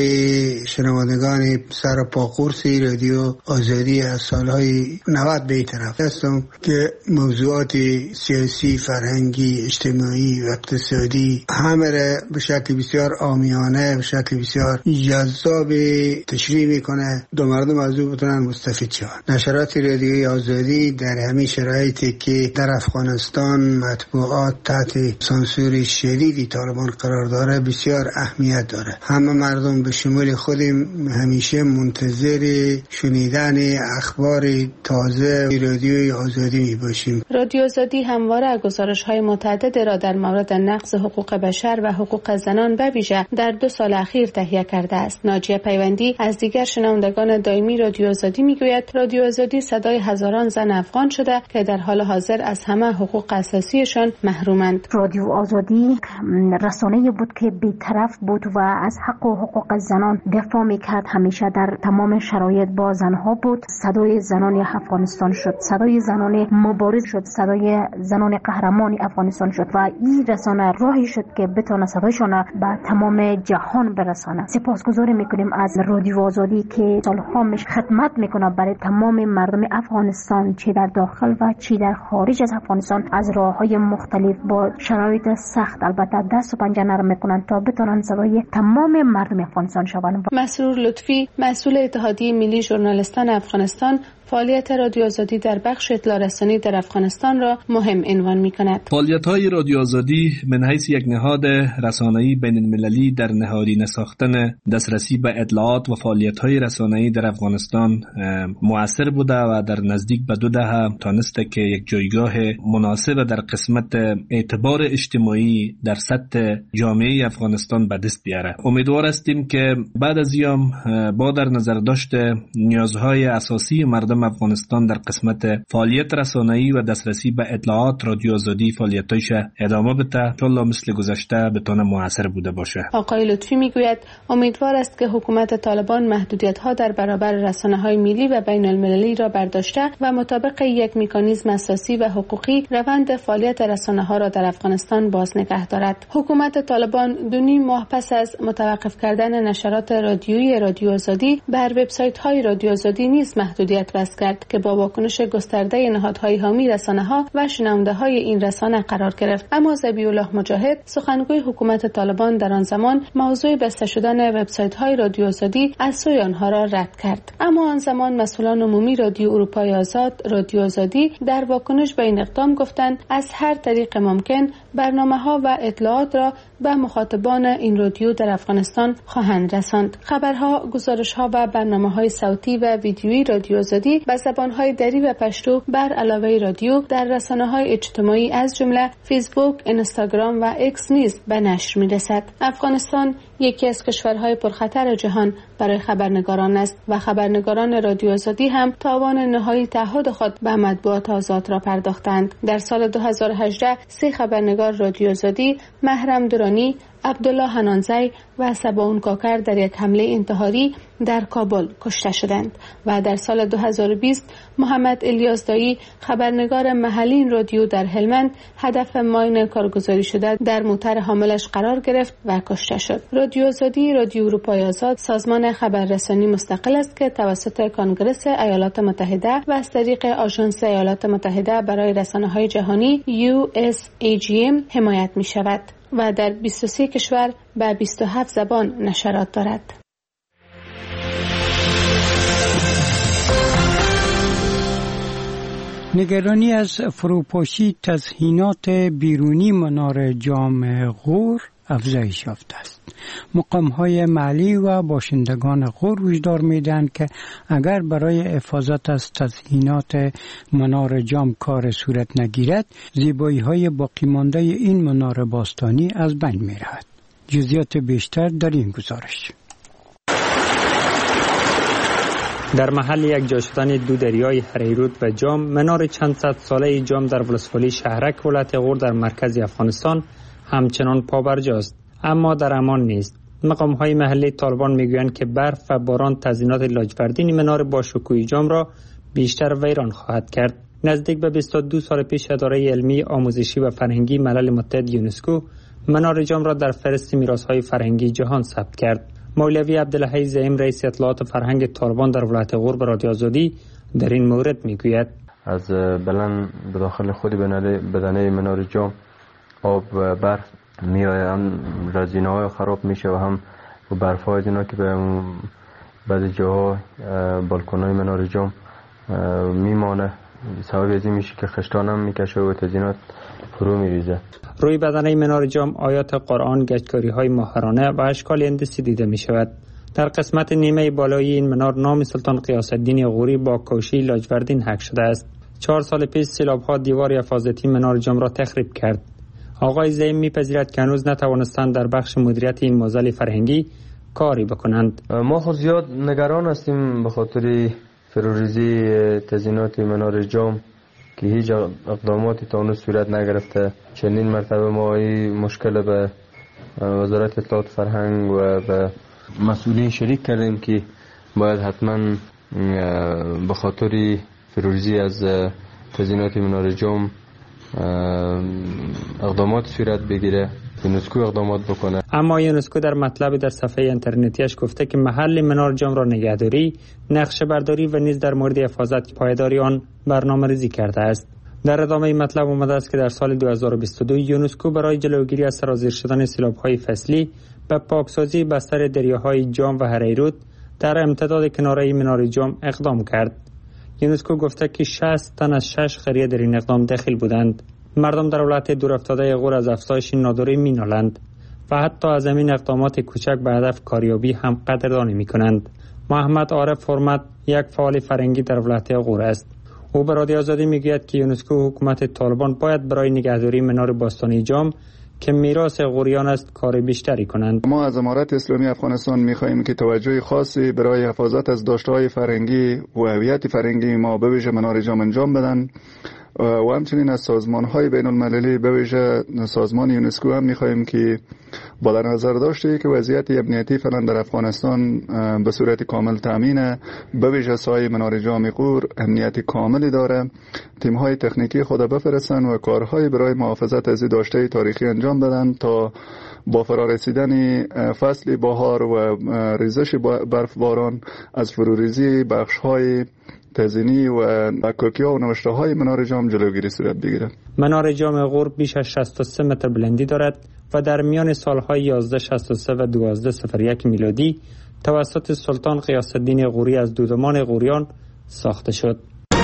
شنوندگان سر پا قرصی رادیو آزادی از سالهای نود به طرف هستم که موضوعات سیاسی، فرهنگی، اجتماعی و اقتصادی همه را به شکل بسیار عامیانه، به شکل بسیار جذاب تشریح میکنه دو مردم از او بتونن مستفید شوند. نشرات رادیوی آزادی در همین شرایطی که در افغانستان مطبوعات تحت سانسور شدیدی طالبان قرار داره بسیار اهمیت داره. همه مردم به شمول خودم همیشه منتظر شنیدن اخبار تازه رادیوی آزادی می باشیم. رادیو آزادی همواره گزارش‌های متعدد را در مورد نقض حقوق بشر و حقوق زنان به ویژه در دو سال اخیر تهیه کرده است. ناجیه پیوندی از دیگر شنوندگان دائمی رادیو آزادی میگوید رادیو آزادی صدای هزاران زن افغان شده که در حال حاضر از همه حقوق اساسیشان محرومند. رادیو آزادی رسانه‌ای بود که بی‌طرف بود و از حق و حقوق زنان دفاع میکرد. همیشه در تمام شرایط با زنها بود. صدای زنان افغانستان شد، صدای زنان مبارز شد، صدای زنان قهرمان افغانستان شد و این رسانه راهی شد که بتونه صدایشان به تمام جهان برسانه. سپاسگزاری میکنیم از رادیو آزادی که سالها مش خدمت میکنه برای تمام مردم افغانستان، چه در داخل و چه در خارج از افغانستان، از راههای مختلف با شرایط سخت البته دست و پنجه نرم میکنن تا بتونن صدای تمام مردم افغانستان شوند. مسرور لطفی مسئول اتحادیه ملی ژورنالیستان افغانستان فعالیت رادیو آزادی در بخش اطلاع رسانی در افغانستان را مهم عنوان می‌کند. فعالیت‌های رادیو آزادی من حیث یک نهاد رسانه‌ای بین‌المللی در نهادینه ساختن دسترسی به اطلاعات و فعالیت‌های رسانه‌ای در افغانستان مؤثر بوده و در نزدیک به دو دهه تانسته که یک جایگاه مناسب در قسمت اعتبار اجتماعی در سطح جامعه افغانستان به دست بیاره. امیدوار هستیم که بعد از ایام با در نظر داشت نیازهای اساسی مردم افغانستان در قسمت فعالیت رسانه‌ای و دسترسی به اطلاعات رادیو آزادی فعالیتایش ادامه بده، انشالله مثل گذشته بتونه مؤثر بوده باشه. آقای لطفی میگوید امیدوار است که حکومت طالبان محدودیت‌ها در برابر رسانه‌های ملی و بین‌المللی را برداشته و مطابق یک مکانیزم اساسی و حقوقی روند فعالیت رسانه‌ها را در افغانستان باز نگه دارد. حکومت طالبان دو نیم ماه پس از متوقف کردن نشرات رادیویی رادیو آزادی بر وبسایت‌های رادیو آزادی نیز محدودیت وضع کرد که با واکنش گسترده نهادهای حامی رسانه‌ها و شنونده‌های این رسانه قرار گرفت. اما ذبیح‌الله مجاهد سخنگوی حکومت طالبان در آن زمان موضوع بسته شدن وبسایت‌های رادیو آزادی از سوی آنها را رد کرد. اما آن زمان مسئولان عمومی رادیو اروپای آزاد رادیو آزادی در واکنش به این اقدام گفتند از هر طریق ممکن برنامه‌ها و اطلاعات را به مخاطبان این رادیو در افغانستان خواهند رساند. خبرها، گزارش‌ها و برنامه‌های صوتی و ویدیویی رادیو آزادی به زبان‌های دری و پشتو بر علاوه رادیو در رسانه‌های اجتماعی از جمله فیسبوک، اینستاگرام و اکس نیز به نشر می‌رسد. افغانستان یکی از کشورهای پرخطر جهان برای خبرنگاران است و خبرنگاران رادیو آزادی هم تاوان نهایی تعهد خود به مطبوعات آزاد را پرداختند. در سال دو هزار و هجده سه خبرنگار رادیو آزادی، محرم درانی، عبدالله حنانزی و سباون کاکر در یک حمله انتحاری در کابل کشته شدند و در سال دو هزار و بیست محمد الیازدایی خبرنگار محلی این رادیو در هلمند هدف ماین کارگزاری شده در موتر حاملش قرار گرفت و کشته شد. رادیو آزادی رادیو اروپای آزاد سازمان خبررسانی مستقل است که توسط کنگره ایالات متحده و از طریق آژانس ایالات متحده برای رسانه‌های جهانی یو اس ای جی ام حمایت می شود و در بیست و سه کشور به بیست و هفت زبان نشرات دارد. نگرانی از فروپاشی تزیینات بیرونی منار جام غور افزایش یافته است. مقام‌های محلی و باشندگان غور هشدار می‌دهند که اگر برای حفاظت از تزیینات منار جام کار صورت نگیرد، زیبایی‌های باقی مانده این منار باستانی از بین می‌رود. جزئیات بیشتر در این گزارش. در محل یک جا شدن دو دریای هریرود و جام، منار چند صد ساله جام در ولسوالی شهرک ولایت غور در مرکز افغانستان همچنان پابرجاست، اما در امان نیست. مقام‌های محلی طالبان میگویند که برف و باران تزیینات لاجوردین منار با شکوه جام را بیشتر ویران خواهد کرد. نزدیک به بیست و دو سال پیش اداره علمی، آموزشی و فرهنگی ملل متحد یونسکو منار جام را در فهرست میراث‌های فرهنگی جهان ثبت کرد. مولوی عبدالحی زعیم رئیس اطلاعات فرهنگ طالبان در ولایت غور به رادیو آزادی در این مورد میگوید از بلند به داخل خود بدنه منار جام آب و برف میآیند، رزینه های خراب میشه و هم برف های اینا که به بعضی جاها بالکن های منار جام میمانه، سبب از این میشه که خشتان هم میکشه و تزیینات فرو میریزه. روی بدنه منار جام آیات قرآن، گچکاری های ماهرانه و اشکال هندسی دیده می شود. در قسمت نیمه بالایی این منار نام سلطان غیاث الدین غوری با کوشی لاجوردین حک شده است. چهار سال پیش سیلاب ها دیوار حفاظتی منار جام را تخریب کرد. آقای زعیم میپذیرد که هنوز نتوانستند در بخش مدیریت این موزل فرهنگی کاری بکنند. ما خود زیاد نگران هستیم به خاطر فروریزی تزیینات منار جام که هیچ اقداماتی تا اون صورت نگرفته. چندین مرتبه ما این مشکل به وزارت اطلاعات فرهنگ و به مسئولین شریک کردیم که باید حتما به خاطر فروریزی از تزیینات منار جام اقدامات صورت بگیره، یونسکو اقدامات بکنه. اما یونسکو در مطلب در صفحه اینترنتیش گفته که محل منار جام را نگهداری، نقشه برداری و نیز در مورد حفاظت پایداری آن برنامه‌ریزی کرده است. در ادامه مطلب اومده است که در سال دو هزار و بیست و دو یونسکو برای جلوگیری از سرازیر شدن سیلاب‌های فصلی به پاکسازی بستر دریاهای جام و هریرود در امتداد کناره منار جام اقدام کرد. یونسکو گفته که شصت تن از شش قریه در این اقدام داخل بودند. مردم در ولایت دورافتاده غور از افزایش ناداری مینالند و حتی از این اقدامات کوچک به هدف کاریابی هم قدردانی میکنند. محمد عارف حرمت یک فعال فرهنگی در ولایت غور است. او به رادیو آزادی میگوید که یونسکو حکومت طالبان باید برای نگهداری منار باستانی جام که میراث غوریان است کار بیشتری کنند. ما از امارت اسلامی افغانستان می‌خواهیم که توجه خاصی برای حفاظت از داشته‌های فرهنگی و هویت فرهنگی ما به ویژه منار جام انجام بدن و همچنین از سازمان‌های بین‌المللی به ویژه سازمان یونسکو هم می‌خواهیم که با در نظر داشته که وضعیت امنیتی فعلا در افغانستان به صورت کامل تامینه، به ویژه سایه منار جام غور امنیت کاملی داره، تیم‌های تکنیکی خود بفرستن و کارهای برای محافظت از داشته تاریخی انجام بدن تا با فرارسیدن فصل بهار و ریزش برفباران از فروریزی بخش‌های تزیینی و کوکیا و نوشته های منار جام جلوگیری صورت بگیرد. منار جام غور بیش از شصت و سه متر بلندی دارد و در میان سالهای یازده شصت و سه و دوازده صفر یک میلادی توسط سلطان غیاث الدین غوری از دودمان غوریان ساخته شد.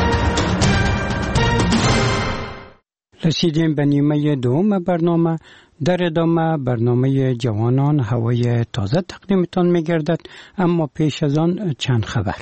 رسیدیم به نیمه دوم برنامه. در ادامه برنامه جوانان هوای تازه تقدیمتان می گردد، اما پیش از آن چند خبر.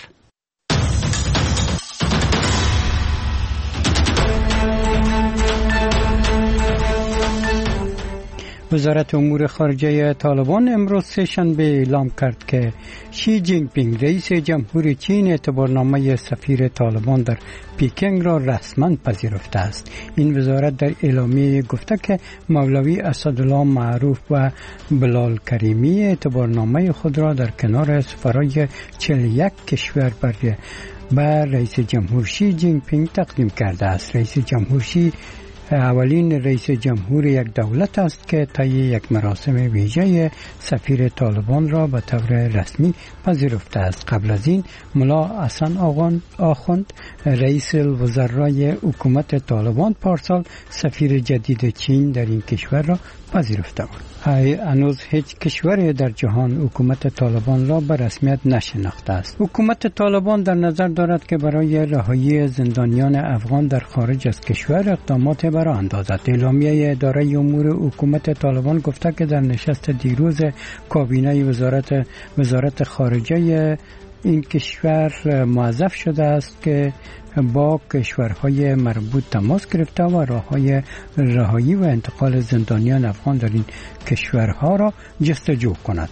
وزارت امور خارجه طالبان امروز سه‌شنبه اعلام کرد که شی جین پینگ رئیس جمهور چین اعتبارنامه سفیر طالبان در پیکنگ را رسما پذیرفته است. این وزارت در اعلامیه گفته که مولوی اسدالله معروف و بلال کریمی اعتبارنامه خود را در کنار سفرای چهل و یک کشور بر بر رئیس جمهور شی جین پینگ تقدیم کرده است. رئیس جمهور شی اولین رئیس جمهور یک دولت است که طی یک مراسم ویژه سفیر طالبان را به طور رسمی پذیرفته است. قبل از این ملا حسن آخوند رئیس الوزرای حکومت طالبان پارسال سفیر جدید چین در این کشور را پذیرفته بود. هنوز هیچ کشوری در جهان حکومت طالبان را به رسمیت نشناخته است. حکومت طالبان در نظر دارد که برای رهایی زندانیان افغان در خارج از کشور اقدامات برای اندازد. اعلامیه اداره امور حکومت طالبان گفته که در نشست دیروز کابینه وزارت وزارت خارجه این کشور موظف شده است که با کشورهای مربوط تماس گرفته و راههای رهایی و انتقال زندانیان افغان در این کشورها را جستجو کند.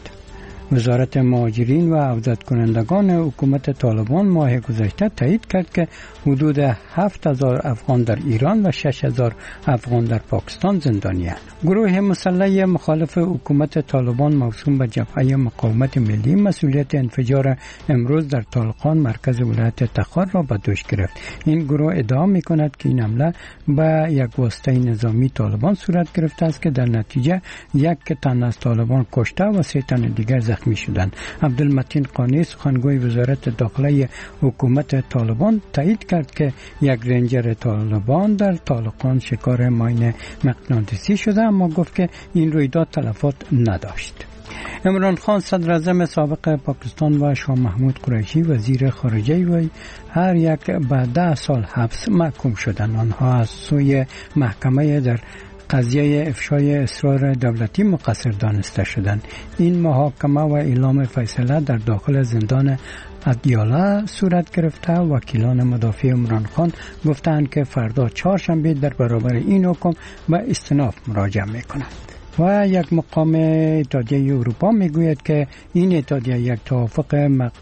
وزارت مهاجرین و عودت کنندگان حکومت طالبان ماه گذشته تایید کرد که حدود هفت هزار افغان در ایران و شش هزار افغان در پاکستان زندانی هستند. گروه مسلح مخالف حکومت طالبان موسوم به جبهه مقاومت ملی مسئولیت انفجار امروز در طالقان مرکز ولایت تخار را به دوش گرفت. این گروه ادعا می‌کند که این حمله به یک واسطه نظامی طالبان صورت گرفته است که در نتیجه یک تن از طالبان کشته و سه تن دیگر زخمی شدند. عبدالمتین قانی سخنگوی وزارت داخلی حکومت طالبان تایید کرد که یک رنجر طالبان در طالقان شکار ماین مغناطیسی شده، اما گفت که این رویداد تلفات نداشت. عمران خان صدر اعظم سابق پاکستان و شاه محمود قریشی وزیر خارجه و هر یک به ده سال حبس محکوم شدند. آنها از سوی محکمه در قضیه افشای اسرار دولتی مقصر دانسته شدند. این محاکمه و اعلام فیصله در داخل زندان ادیالا صورت گرفته. وکیلان مدافع عمران خان گفتند که فردا چهارشنبه در برابر این حکم به استئناف مراجعه می‌کنند. و یک مقام اتحادیه اروپا میگوید که این اتحادیه یک توافق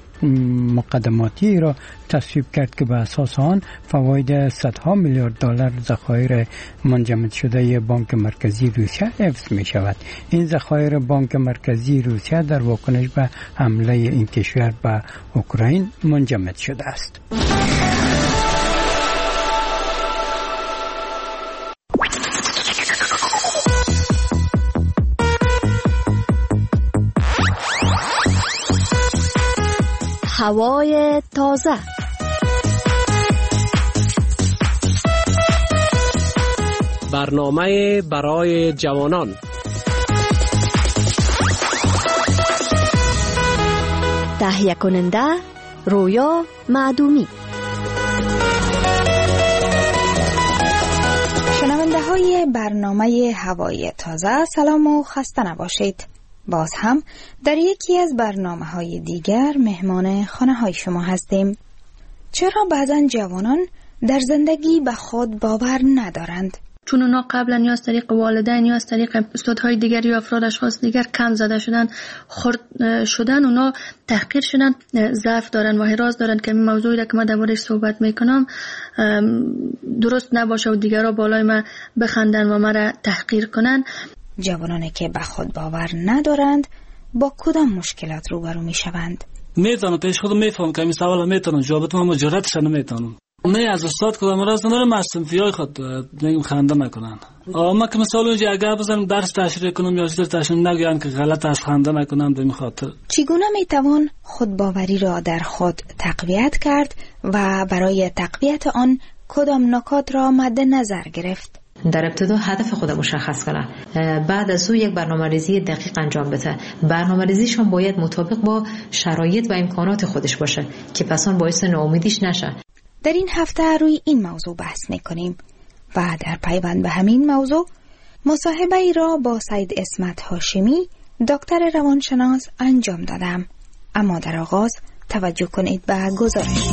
مقدماتی را تصویب کرد که به اساس آن فواید صدها میلیارد دلار ذخایر منجمد شده بانک مرکزی روسیه حفظ می شود. این ذخایر بانک مرکزی روسیه در واکنش به حمله این کشور به اوکراین منجمد شده است. هوای تازه. برنامه برای جوانان. تهیه کننده رویا معدومی. شنونده های برنامه هوای تازه سلام و خسته نباشید. باز هم در یکی از برنامه های دیگر مهمان خانه های شما هستیم. چرا بعضن جوانان در زندگی به خود باور ندارند؟ چون اونا قبلا یا از طریق والدین یا از طریق استادهای دیگر یا افراد اشخاص دیگر کم زده شدن، خرد شدن، اونا تحقیر شدن، ضعف دارن و حراس دارن که این موضوعی را که من درباره‌اش صحبت میکنم درست نباشه و دیگرها بالای من بخندن و مرا تحقیر کنن. جوانانی که به خود باور ندارند با کدام مشکلات روبرو میشوند؟ میتونم پیش خودم میفهم که این سوال میتونم جواب بدم اما جرأتش نمیتونم. نه از استاد کدام راز ندارم، از صنفیای خود میگم خنده نکنن. اما که مثلا اونجا اگر بزنم درس تشریح کنم یا چیز تشریح نگویم که غلط است، خنده نکنم به این خاطر. چگونه میتوان خودباوری را در خود تقویت کرد و برای تقویت آن کدام نکات را مد نظر گرفت؟ در ابتدا هدف خود مشخص کنه، بعد از او یک برنامه‌ریزی دقیق انجام بده. برنامه‌ریزیشون باید مطابق با شرایط و امکانات خودش باشه که پس آن باعث ناامیدیش نشه. در این هفته روی این موضوع بحث میکنیم و در پیوند به همین موضوع مصاحبه ای را با سید اسمت هاشمی دکتر روانشناس انجام دادم. اما در آغاز توجه کنید به گزارش.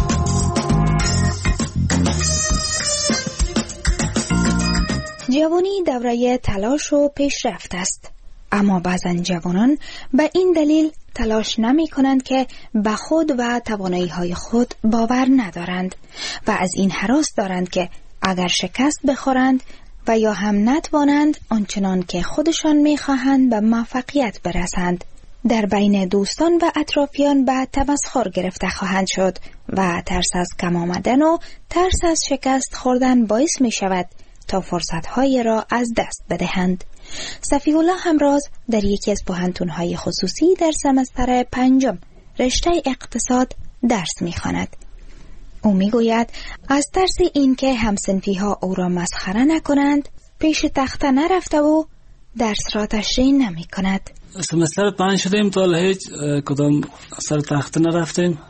جوانی دوره تلاش و پیشرفت است، اما بعضا جوانان به این دلیل تلاش نمی کنند که به خود و توانایی های خود باور ندارند و از این هراس دارند که اگر شکست بخورند و یا هم نتوانند آنچنان که خودشان می خواهند به موفقیت برسند، در بین دوستان و اطرافیان به تمسخر گرفته خواهند شد و ترس از کم آمدن و ترس از شکست خوردن باعث می شود تا فرصت‌های را از دست بدهند. صفی الله همراز در یکی از پوهنتون‌های خصوصی در سمستر پنجم رشته اقتصاد درس می‌خواند. او می‌گوید از ترس اینکه همسنفی‌ها او را مسخره نکنند پیش تخته نرفته و درس را تشریح نمی‌کند. سمستر پنج شدیم تا هیچ کدام سر تخته نرفتیم،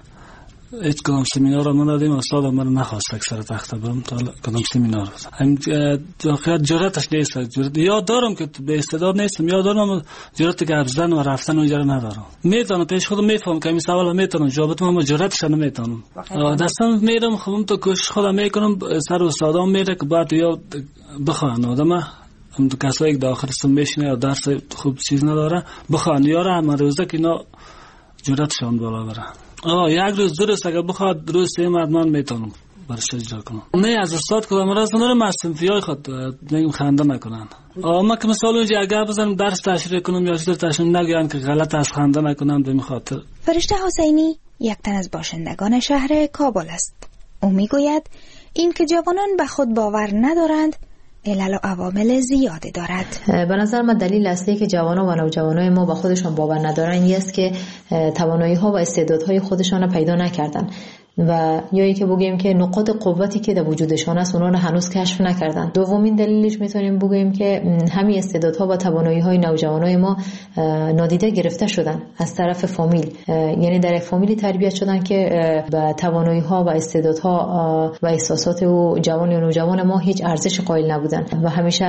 هیچ کدام سمینار را ندادیم. استاد ما را نخواست که سر تخته برم تا کدام سمینار. هم واقعا جرأتش نیست. یاد دارم که به استعداد نیستم، یاد دارم جرأت که زدن و رفتن اونجا ندارم. میتونم پیش خودم میفهم که این سوال میتونم جواب بدم اما جرأتش نمیتونم. دستم میرم خودم تو کوشش خودم میکنم، سر استادام میره که بعد یاد بخوان آدم هم تو کسایی که داخل سم میشینه یا درس خوب چیز نداره بخوان یاره هم روزه که اینا جرأتشان بالا بره. آه یک روز درست اگر بخواد روز سه مردمان میتونم برش اجرا کنم. نه از استاد کدام راز ندارم، از صنفیای خود میگم خنده نکنن. اما که مثلا اونجا اگر بزنم درس تشریح کنم یا چیز تشریح نگویم که غلط است، خنده نکنم به این خاطر. فرشته حسینی یک تن از باشندگان شهر کابل است. او میگوید این که جوانان به خود باور ندارند علل و عوامل زیادی دارد. به نظر من دلیل اصلی که جوانان و نوجوانای ما با خودشان باور ندارن این است که توانایی ها و استعدادهای خودشان را پیدا نکردن و یا اینکه بگیم که نقاط قوتی که در وجودشان است اونا رو هنوز کشف نکردن. دومین دلیلش میتونیم بگیم که همین استعدادها و توانایی‌های نوجوانای ما نادیده گرفته شدن از طرف فامیل، یعنی در یک فامیلی تربیت شدن که به توانایی‌ها و استعدادها و احساسات و جوان و نوجوان ما هیچ ارزش قائل نبودن و همیشه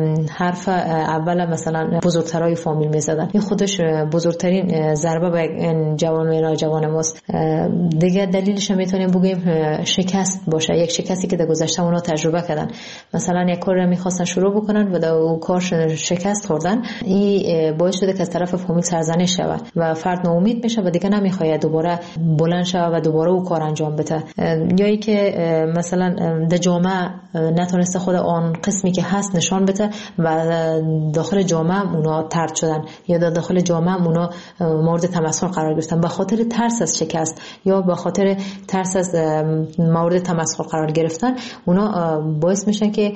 حرف اول مثلا بزرگترای فامیل میزدن. این خودش بزرگترین ضربه به جوان و نوجوان ماست. دیگه دلیلش میتونیم بگیم شکست باشه، یک شکستی که در گذشته اونا تجربه کردن. مثلا یک کار رو میخواستن شروع بکنن و در اون کار شکست خوردن، این باعث شده که از طرف فامیل سرزنش شود و فرد ناامید میشه و دیگه نمیخواد دوباره بلند شود و دوباره اون کار انجام بده. یا ای که مثلا در جامعه نتونسته خود آن قسمی که هست نشان بده و داخل جامعه اونا طرد شدن یا در داخل جامعه اونا مورد تمسخر قرار گرفتن به خاطر ترس از شکست یا به خاطر ترس از مورد تمسخر قرار گرفتن. اونا باعث میشن که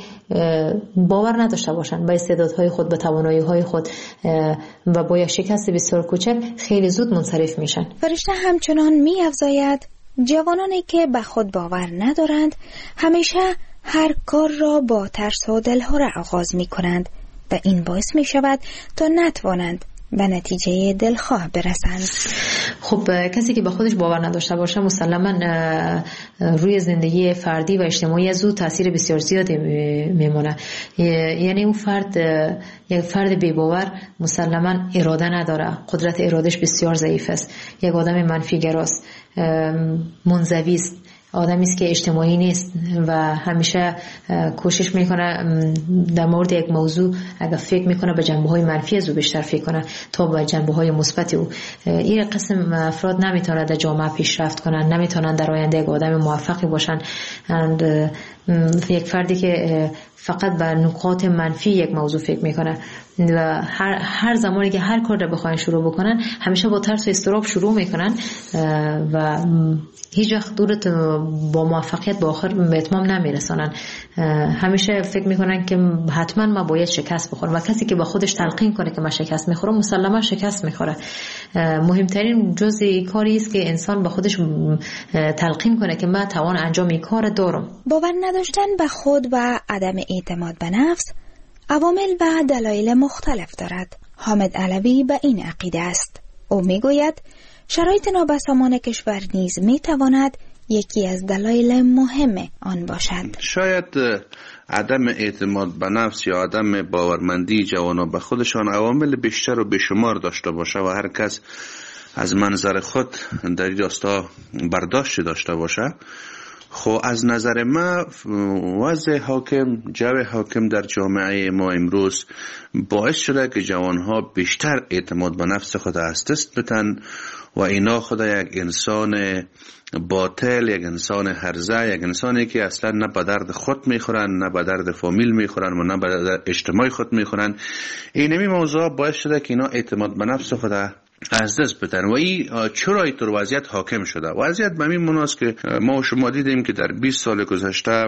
باور نداشته باشن به استعدادهای خود، به توانایی‌های خود و با یک شکست بسیار کوچک خیلی زود منصرف میشن. فرشته همچنان می‌افزاید جوانانی که به خود باور ندارند همیشه هر کار را با ترس و دلهره آغاز می‌کنند و این باعث می‌شود تا نتوانند به نتیجه دلخواه برسند. خب کسی که به خودش باور نداشته باشه مسلما روی زندگی فردی و اجتماعی از او تاثیر بسیار زیادی میمونه. یعنی اون فرد یک فرد بی باور مسلما اراده نداره، قدرت ارادش بسیار ضعیف است، یک آدم منفی گراست، منزوی است، آدمی است که اجتماعی نیست و همیشه کوشش میکنه در مورد یک موضوع اگر فکر میکنه به جنبه های منفی از او بیشتر فکر کنه تا به جنبه های مثبت او. این قسم افراد نمیتونن در جامعه پیشرفت کنن، نمیتونن در آینده یک آدم موفقی باشن. یک فردی که فقط به نکات منفی یک موضوع فکر میکنه و هر هر زمانی که هر کار رو بخواین شروع بکنن همیشه با ترس و اضطراب شروع میکنن و هیچ وقت دورت با موفقیت با آخر به اتمام نمیرسانن. همیشه فکر میکنن که حتما ما باید شکست بخورم و کسی که با خودش تلقین کنه که من شکست میخورم مسلما شکست میخوره. مهمترین جزء کاری است که انسان با خودش تلقین کنه که من توان انجام این کار دارم. باور نداشتن به خود و عدم اعتماد به نفس عوامل و دلایل مختلف دارد. حامد علوی به این عقیده است. او میگوید شرایط نابسامان کشور نیز میتواند یکی از دلایل مهم آن باشد. شاید عدم اعتماد به نفس یا عدم باورمندی جوانان به خودشان عوامل بیشتر و بیشمار داشته باشه و هر کس از منظر خود در این راستا برداشت داشته باشه. خب از نظر ما وضع حاکم، جو حاکم در جامعه ما امروز باعث شده که جوانها بیشتر اعتماد به نفس خود از دست بدن و اینا خود یک انسان باطل، یک انسان هرزه، یک انسانی که اصلا نه به درد خود میخورن، نه به درد فامیل میخورن و نه به درد اجتماعی خود میخورن. اینمی موضوع باعث شده که اینا اعتماد به نفس خود از دست بدن و این چرا اینطور وضعیت حاکم شده؟ وضعیت به این مناست که ما و شما دیدیم که در بیست سال گذشته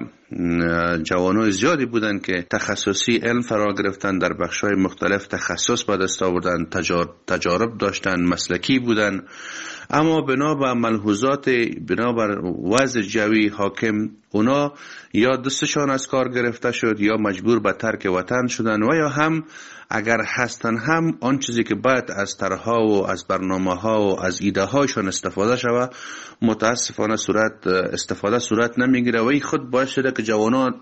جوانای زیادی بودن که تخصصی علم فرا گرفتن، در بخش‌های مختلف تخصص به دست آوردن، تجارب داشتن، مسلکی بودن، اما بنا به ملحوظات، بنا بر وضع جوی حاکم اونا یا دستشان از کار گرفته شد یا مجبور به ترک وطن شدن و یا هم اگر هستن هم آن چیزی که باید از طرح‌ها و از برنامه‌ها و از ایده‌هایشان استفاده شود متاسفانه صورت استفاده صورت نمیگیره و این خود باعث شده که جوانان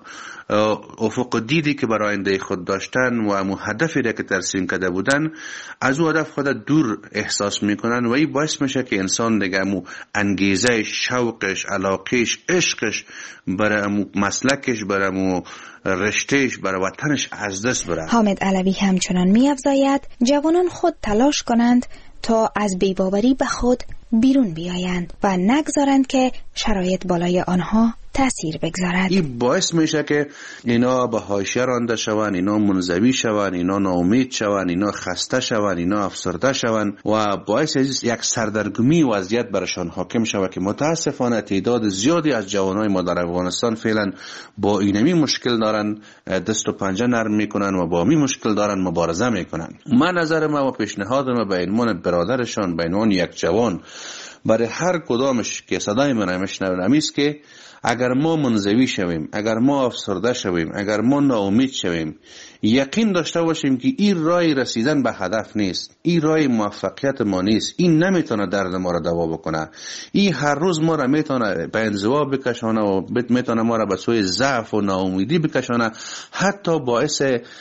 افق دیدی که برای آینده خود داشتن و امو هدفی را که ترسیم کرده بودن از او هدف خود دور احساس میکنن و این باعث میشه که انسان دیگه امو انگیزه، شوقش، علاقش، عشقش برای امو مسلکش، برای امو رشتهش، برای وطنش از دست بره. حامد علوی همچنان می‌افزاید جوانان خود تلاش کنند تا از بی‌باوری به خود بیرون بیایند و نگذارند که شرایط بالای آنها تأثیر بگذارد. این باعث میشه که اینا به حاشیه رانده شوند، اینا منزوی شوند، اینا ناامید شوند، اینا خسته شوند، اینا افسرده شوند و باعث یک سردرگمی وضعیت برشان حاکم شود که متاسفانه تعداد زیادی از جوانای ما در افغانستان فعلا با اینمی مشکل دارن، دست و پنجه نرم میکنن و با می مشکل دارن مبارزه میکنن. من نظر ما و پیشنهاد ما به عنوان برادرشان، به عنوان یک جوان برای هر کدامش که صدای من میشنوند است که اگر ما منزوی شویم، اگر ما افسرده شویم، اگر ما ناامید شویم، یقین داشته باشیم که این راه رسیدن به هدف نیست، این راه موفقیت ما نیست، این نمیتونه درد ما را دوا بکنه، این هر روز ما را میتونه به انزوا بکشانه و میتونه ما را به سوی ضعف و ناامیدی بکشانه، حتی باعث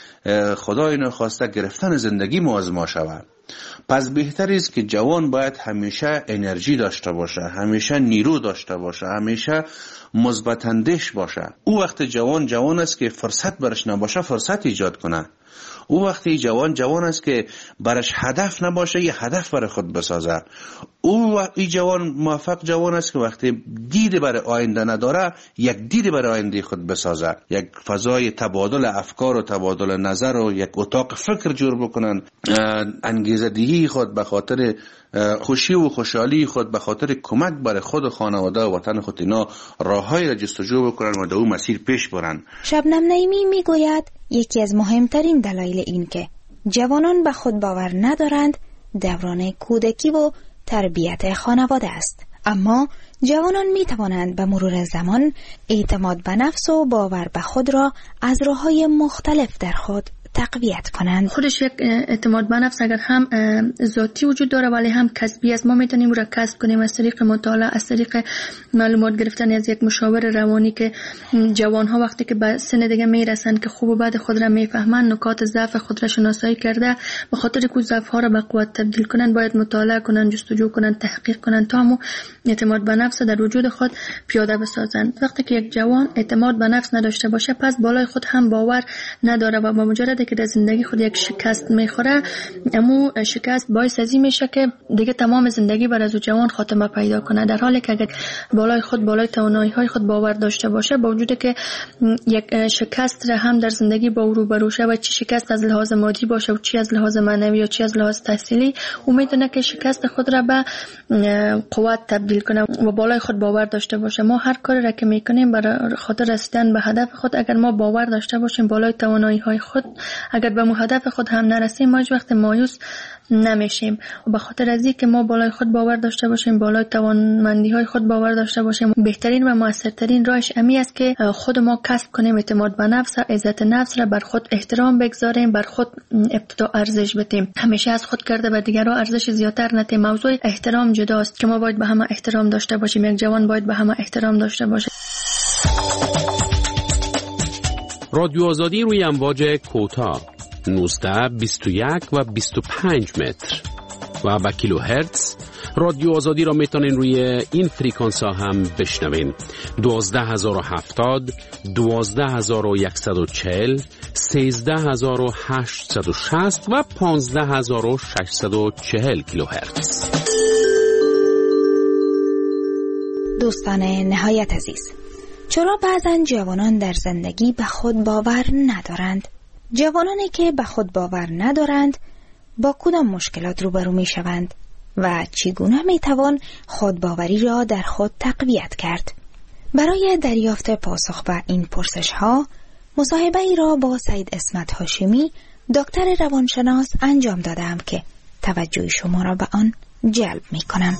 خدای نخواسته گرفتن زندگی ما از ما شود. پس بهتر است که جوان باید همیشه انرژی داشته باشه، همیشه نیرو داشته باشه، همیشه مثبت اندیش باشه. او وقت جوان جوان است که فرصت برش نباشه فرصت ایجاد کنه. او وقتی جوان جوان است که برش هدف نباشه یه هدف برای خود بسازه. او وقتی جوان موفق جوان است که وقتی دید برای آینده نداره یک دید برای آینده خود بسازه، یک فضای تبادل افکار و تبادل نظر و یک اتاق فکر جور بکنن، انگیزه دهی خود به خاطر خوشی و خوشحالی خود به خاطر کمک برای خود و خانواده و وطن خود اینا راههایی را جستجو بکنن و در اون مسیر پیش برن. شبنم نعیمی میگوید یکی از مهمترین دلایل این که جوانان به خود باور ندارند دوران کودکی و تربیت خانواده است. اما جوانان می توانند به مرور زمان اعتماد به نفس و باور به خود را از راه‌های مختلف در خود تقویت کنند. خودش یک اعتماد به نفس اگر هم ذاتی وجود داره ولی هم کسبی است. ما میتونیم او را کسب کنیم از طریق مطالعه، از طریق معلومات گرفتن از یک مشاور روانی که جوان ها وقتی که به سن دیگه میرسن که خوب و بد خود را میفهمن، نکات ضعف خود را شناسایی کرده به خاطر که ضعف ها را به قوت تبدیل کنن باید مطالعه کنن، جستجو کنن، تحقیق کنن تا هم اعتماد به نفس در وجود خود پیاده بسازن. وقتی که یک جوان اعتماد به نفس نداشته باشه پس بالای خود هم باور نداره و با مجرد که در زندگی خود یک شکست میخوره، امو شکست باعث ازی میشه که دیگه تمام زندگی بر از جوان خاتمه پیدا کنه. در حالی که اگر بالای خود، بالای توانایی های خود باور داشته باشه، با وجود که یک شکست را هم در زندگی با او روبرو شه و چی شکست از لحاظ مادی باشه و چی از لحاظ معنوی و چی از لحاظ تحصیلی، او میتونه که شکست خود را به قوت تبدیل کنه و بالای خود باور داشته باشه. ما هر کاری را که میکنیم برای خاطر رسیدن به هدف خود، اگر ما باور داشته باشیم بالای توانایی های خود، اگر به مو هدف خود هم نرسیم ما هیچ وقت مایوس نمیشیم. و به خاطر از اینکه ما بالای خود باور داشته باشیم، بالای توانمندی های خود باور داشته باشیم، بهترین و موثرترین راهش امی است که خود ما کسب کنیم اعتماد به نفس، عزت نفس را، بر خود احترام بگذاریم، بر خود ابتدا ارزش بدیم، همیشه از خود کرده به دیگران ارزش زیاتر ندیم. موضوع احترام جداست که ما باید به همه احترام داشته باشیم، یک جوان باید به همه احترام داشته باشه. رادیو آزادی روی امواج کوتاه نوزده، بیست و یک و بیست و پنج متر و با کیلو هرتز. رادیو آزادی را میتونین روی این فریکانس ها هم بشنوین: دوازده هزار و هفتاد، دوازده هزار و صد و چهل، سیزده هزار و هشتصد و شصت و پانزده هزار و ششصد و چهل کیلو هرتز. دوستان نهایت عزیز، چرا بعضن جوانان در زندگی به خود باور ندارند؟ جوانانی که به خود باور ندارند با کدام مشکلات روبرو می شوند و چگونه می توان خودباوری را در خود تقویت کرد؟ برای دریافت پاسخ به این پرسش ها مصاحبه ای را با سید اسمت هاشمی، دکتر روانشناس انجام دادم که توجه شما را به آن جلب می کنم.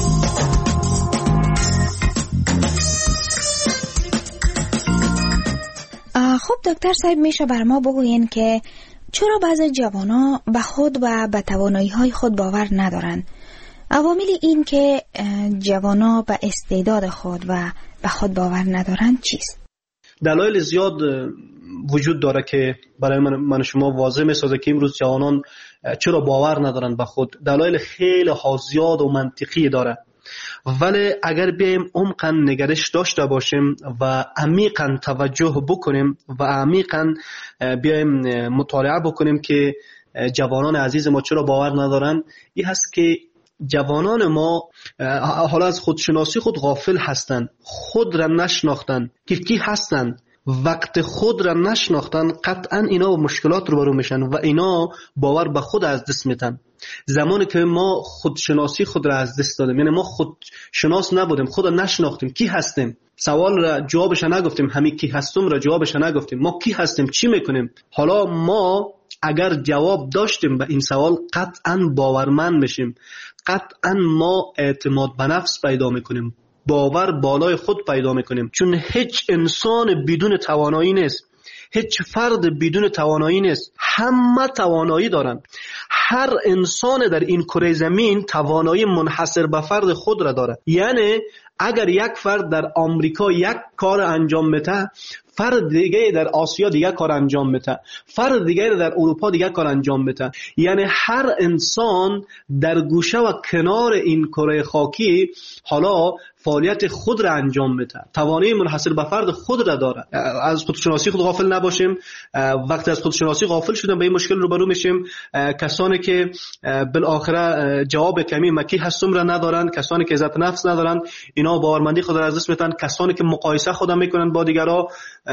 خب دکتر صاحب، میشه بر ما بگوین که چرا بعضی جوانا به خود و به توانایی‌های خود باور ندارند؟ عوامل این که جوانا به استعداد خود و به خود باور ندارند چیست؟ دلایل زیاد وجود داره که برای من, من شما واضح میسازه که امروز جوانان چرا باور ندارند به خود. دلایل خیلی زیاد و منطقی داره، ولی اگر بیایم عمقاً نگرش داشته باشیم و عمیقاً توجه بکنیم و عمیقاً بیایم مطالعه بکنیم که جوانان عزیز ما چرا باور ندارن، این هست که جوانان ما حالا از خودشناسی خود غافل هستند، خود را نشناختن که کی هستند. وقت خود را نشناختن قطعا اینا مشکلات رو برو میشن و اینا باور به خود از دست میتن. زمانی که ما خودشناسی خود را از دست دادیم، یعنی ما خودشناس نبودیم، خود را نشناختیم کی هستیم، سوال را جوابش نگفتیم، همین کی هستم را جوابش نگفتیم، ما کی هستیم، چی میکنیم. حالا ما اگر جواب داشتیم به این سوال قطعا باورمند میشیم، قطعا ما اعتماد به نفس پیدا میکنیم، باور بالای خود پیدا میکنیم. چون هیچ انسان بدون توانایی نیست، هیچ فرد بدون توانایی نیست، همه توانایی دارن. هر انسان در این کره زمین توانایی منحصر به فرد خود را داره. یعنی اگر یک فرد در آمریکا یک کار انجام میده، فرد دیگه در آسیا دیگه کار انجام میده، فرد دیگه در اروپا دیگه کار انجام میده. یعنی هر انسان در گوشه و کنار این کره خاکی حالا فعالیت خود را انجام میده، توانایی منحصر به فرد خود را داره. از خودشناسی خود غافل نباشیم. وقتی از خودشناسی غافل شدیم به این مشکل روبرو میشیم. کسانی که بالاخره جواب کمی مکی هستم را ندارن، کسانی که عزت نفس ندارن، اینا باورمندی خود را از دست میدن. کسانی که مقایسه خود میکنن با دیگران،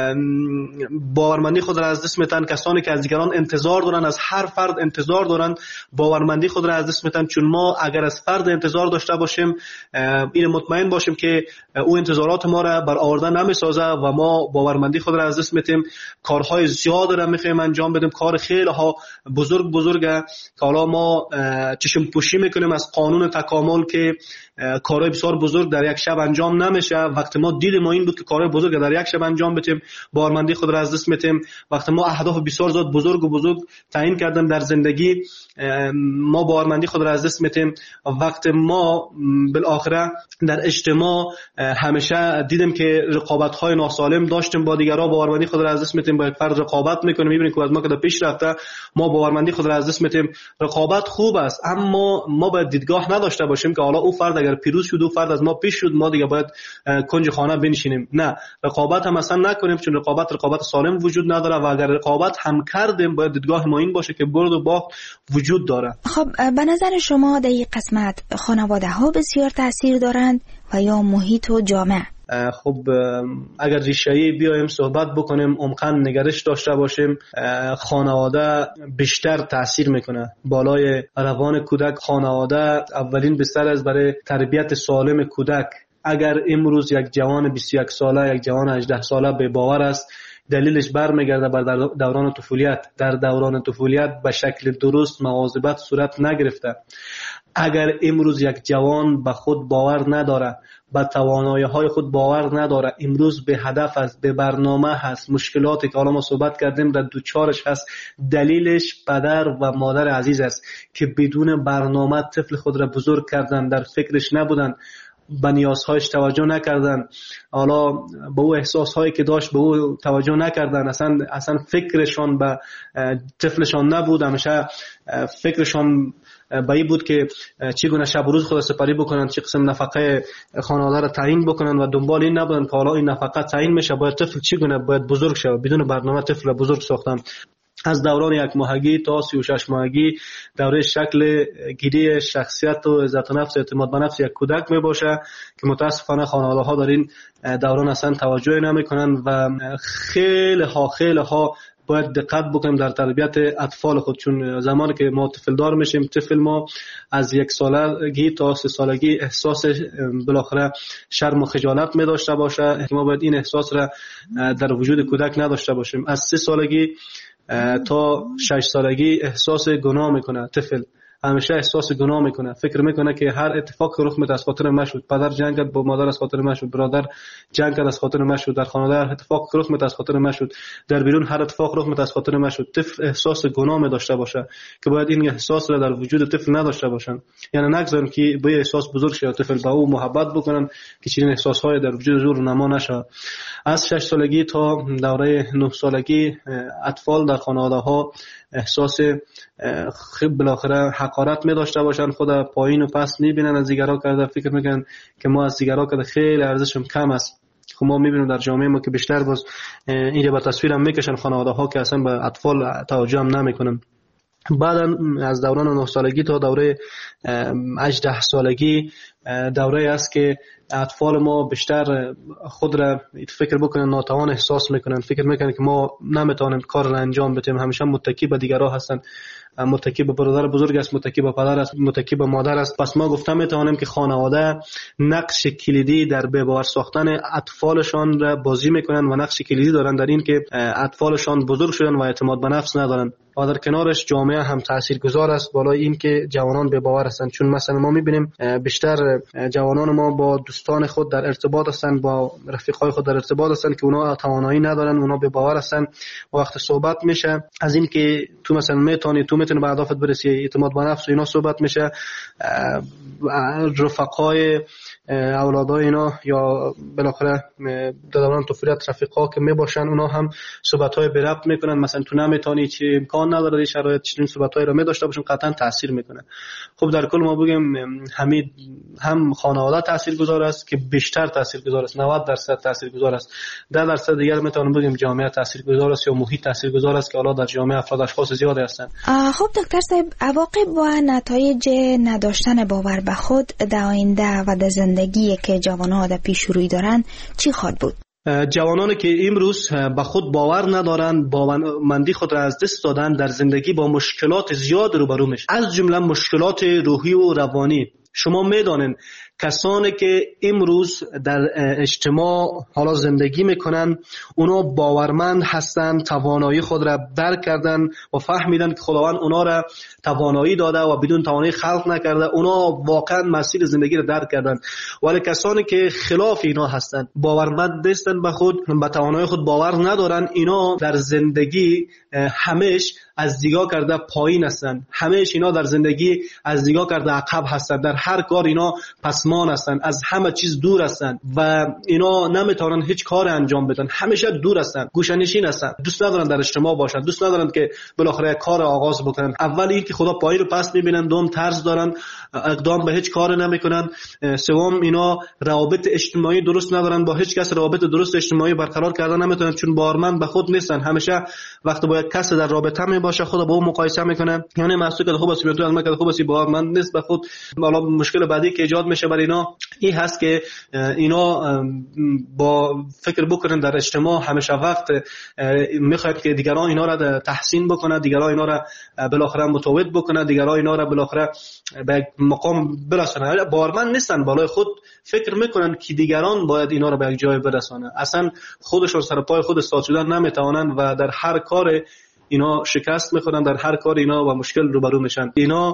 باورمندی خود را از دست میدن. کسانی که از دیگران انتظار دارن، از هر فرد انتظار دارن، باورمندی خود را از دست میدن. چون ما اگر از فرد انتظار داشته باشیم، این مطمئن باشیم که او انتظارات ما را برآورده نمیسازه و ما باورمندی خود را از دست میدیم. کارهای زیاد را میخوایم انجام بدیم، کار خیلی ها بزرگ بزرگه که حالا ما چشم پوشی میکنیم از قانون تکامل که کارهای بسیار بزرگ در یک شب انجام نمیشه. وقتی ما دیدیم ما این بود که کارهای بزرگ در یک شب انجام بدیم باورمندی خود را از دست میدیم. وقتی ما اهداف بسیار زیاد بزرگ و بزرگ تعیین کردیم در زندگی ما باورمندی خود را از دست میدیم. وقتی ما بالاخره در اجتماع همیشه دیدیم که رقابت های ناسالم داشتیم با دیگرها، باورمندی خود را از دست میدیم. با یک فرد رقابت میکنیم میبینیم که از ما که پیش رفته ما باورمندی خود را از دست میدیم. رقابت خوب است اما ما باید دیدگاه نداشته باشیم که حالا او فرد اگر پیروز شد او فرد از ما پیش شد ما دیگه باید کنج خانه بنشینیم. نه، رقابت هم اصلا نکنیم چون رقابت رقابت سالم وجود نداره و اگر رقابت هم کردیم باید دیدگاه ما این باشه که برد و باخت وجود داره. خب به نظر شما در این قسمت خانواده ها بسیار تاثیر دارند و یا محیط و جامعه؟ خب اگر ریشه‌ای بیایم صحبت بکنیم عمقاً نگرش داشته باشیم، خانواده بیشتر تاثیر میکنه بالای روان کودک. خانواده اولین بستر است برای تربیت سالم کودک. اگر امروز یک جوان بیست و یک ساله یک جوان هجده ساله به باور است دلیلش برمیگرده بر دوران طفولیت. در دوران طفولیت به شکل درست مواظبت صورت نگرفته. اگر امروز یک جوان به خود باور نداره، به توانایی‌های خود باور نداره، امروز به هدف است، به برنامه هست، مشکلاتی که حالا ما صحبت کردیم در دوچارش هست، دلیلش پدر و مادر عزیز است که بدون برنامه طفل خود را بزرگ کردن، در فکرش نبودن، به نیازهایش توجه نکردن، حالا به او احساسهایی که داشت به او توجه نکردن، اصلا اصلا فکرشان به طفلشان نبود، همیشه فکرشان به این بود که چگونه شب و روز خود سپری بکنن، چه قسم نفقه خانواده را تعیین بکنن و دنبال این نبودن که حالا این نفقه تعیین میشه باید طفل چگونه باید بزرگ شه. بدون برنامه طفل را بزرگ ساختن. از دوران یک ماهگی تا سی و شش ماهگی دوره شکل گیری شخصیت و عزت نفس و اعتماد به نفس یک کودک می باشه که متاسفانه خانواده ها در این دوران اصلا توجه نمی کنن و خیلی ها خیلی ها باید دقت بکنیم در تربیت اطفال خود. چون زمانی که ما طفل دار میشیم طفل ما از یک سالگی تا سه سالگی احساس بالاخره شرم و خجالت می داشته باشه که ما باید این احساس را در وجود کودک نداشته باشیم. از سه سالگی تا شش سالگی احساس گناه میکنه طفل، همیشه احساس گناه میکنه، فکر میکنه که هر اتفاق که رخ میده از خاطر من شد، پدر جنگ کرد با مادر از خاطر من شد، برادر جنگ کرد از خاطر من شد، در خانواده هر اتفاق که رخ میده از خاطر من شد، در بیرون هر اتفاق رخ میده از خاطر من شد. طفل احساس گناه می داشته باشه که باید این احساس را در وجود طفل نداشته باشن، یعنی نگذارن که به احساس بزرگ شه طفل با او محبت بکنن که چنین احساسهای در وجود زور نما نشه. از شش سالگی تا دوره نه سالگی اطفال در خانواده ها احساس خب بالاخره حقارت می داشته باشن، خود پایین و پست می بینن، از دیگرها کرده فکر میکنن که ما از دیگرها کرده خیلی ارزشم کم است. خب ما می بینیم در جامعه ما که بیشتر باز اینجا به تصویر هم میکشن خانواده ها که اصلا به اطفال توجه هم نمیکنن. بعد از دوران نه سالگی تا دوره هجده سالگی دوره است که اطفال ما بیشتر خود را فکر بکنن ناتوان احساس میکنن، فکر میکنن که ما نمیتونیم کار را انجام بدیم، همیشه متکی به دیگرها هستن، متکی به برادر بزرگ است، متکی به پدر است، متکی به مادر است. پس ما گفتم میتونیم که خانواده نقش کلیدی در به باور ساختن اطفالشان را بازی میکنن و نقش کلیدی دارن در این که اطفالشان بزرگ شدن و اعتماد به نفس ندارن. و در کنارش جامعه هم تاثیرگذار است بالای این که جوانان به باور هستند. چون مثلا ما میبینیم بیشتر جوانان ما با دوستان خود در ارتباط هستند، با رفیقای خود در ارتباط هستند که اونا توانایی ندارن، اونا به باور هستند. وقتی صحبت میشه از این که تو مثلا میتونی تو میتونی به اهدافت برسی، اعتماد به نفس و اینا صحبت میشه، رفقای اولادای اینا یا بالاخره در دوران طفولیت رفیقا که میباشن اونا هم صحبت‌های به ربط میکنن، مثلا تو نمیتونی، چی امکان نداره این شرایط، چنین صحبت‌هایی رو می‌داشته باشن، قطعا تاثیر میکنه. خب در کل ما بگیم همین هم خانواده تاثیرگذار است که بیشتر تاثیرگذار است، نود درصد تاثیرگذار است. ده درصد دیگر میتونیم بگیم جامعه تاثیرگذار است یا محیط تاثیرگذار است که حالا در جامعه افراد اشخاص زیادی هستند. خب دکتر صاحب، عواقب و نتایج نداشتن باور به خود در آینده و در زندگی که جوانان در پیش روی دارن چی خواهد بود؟ جوانانی که امروز به خود باور ندارند، باورمندی خود را از دست دادن، در زندگی با مشکلات زیاد روبرو میشن، از جمله مشکلات روحی و روانی. شما میدانین کسانی که امروز در اجتماع حالا زندگی میکنن اونا باورمند هستند، توانایی خود را درک کردن و فهمیدن که خداوند اونا را توانایی داده و بدون توانایی خلق نکرده. اونا واقعا مسیر زندگی را درک کردن. ولی کسانی که خلاف اینا هستند، باورمند نیستن به خود، به توانایی خود باور ندارن، اینا در زندگی همیش از دیگاه کرده پایین هستند، همیشه اینا در زندگی از دیگاه کرده عقب هستند، در هر کار اینا پسمان هستند، از همه چیز دور هستند و اینا نمیتونن هیچ کار انجام بدن، همیشه دور هستند، گوشه‌نشین هستند، دوست ندارن در اجتماع باشن، دوست ندارن که بالاخره کار آغاز بکنن. اول این که خدا پایین رو پس میبینن، دوم ترس دارن، اقدام به هیچ کار نمیکنن، سوم اینا روابط اجتماعی درست ندارن، با هیچ کس روابط درست اجتماعی برقرار کردن نمیتونن چون باورمند به خود نیستن. همیشه وقتی با یک کس در رابطه می باشه خود با اون مقایسه میکنه، یعنی محسوب که خوب است تو از من که خوب است باورمند نیست به خود. حالا مشکل بعدی که ایجاد میشه برای اینا این هست که اینا با فکر بکنن در اجتماع همیشه وقت میخواد که دیگران اینا را تحسین بکنه، دیگران اینا را بالاخره متوجه بکنه، دیگران اینا را بالاخره به مقام برسونه. باورمند نیستن، بالای خود فکر میکنن که دیگران باید اینا را به یک جای برسونه. اصلا خودشون سر پای خود استاد شدن نمیتوانن و در هر کار اینا شکست میخورن، در هر کار اینا با مشکل روبرو میشن. اینا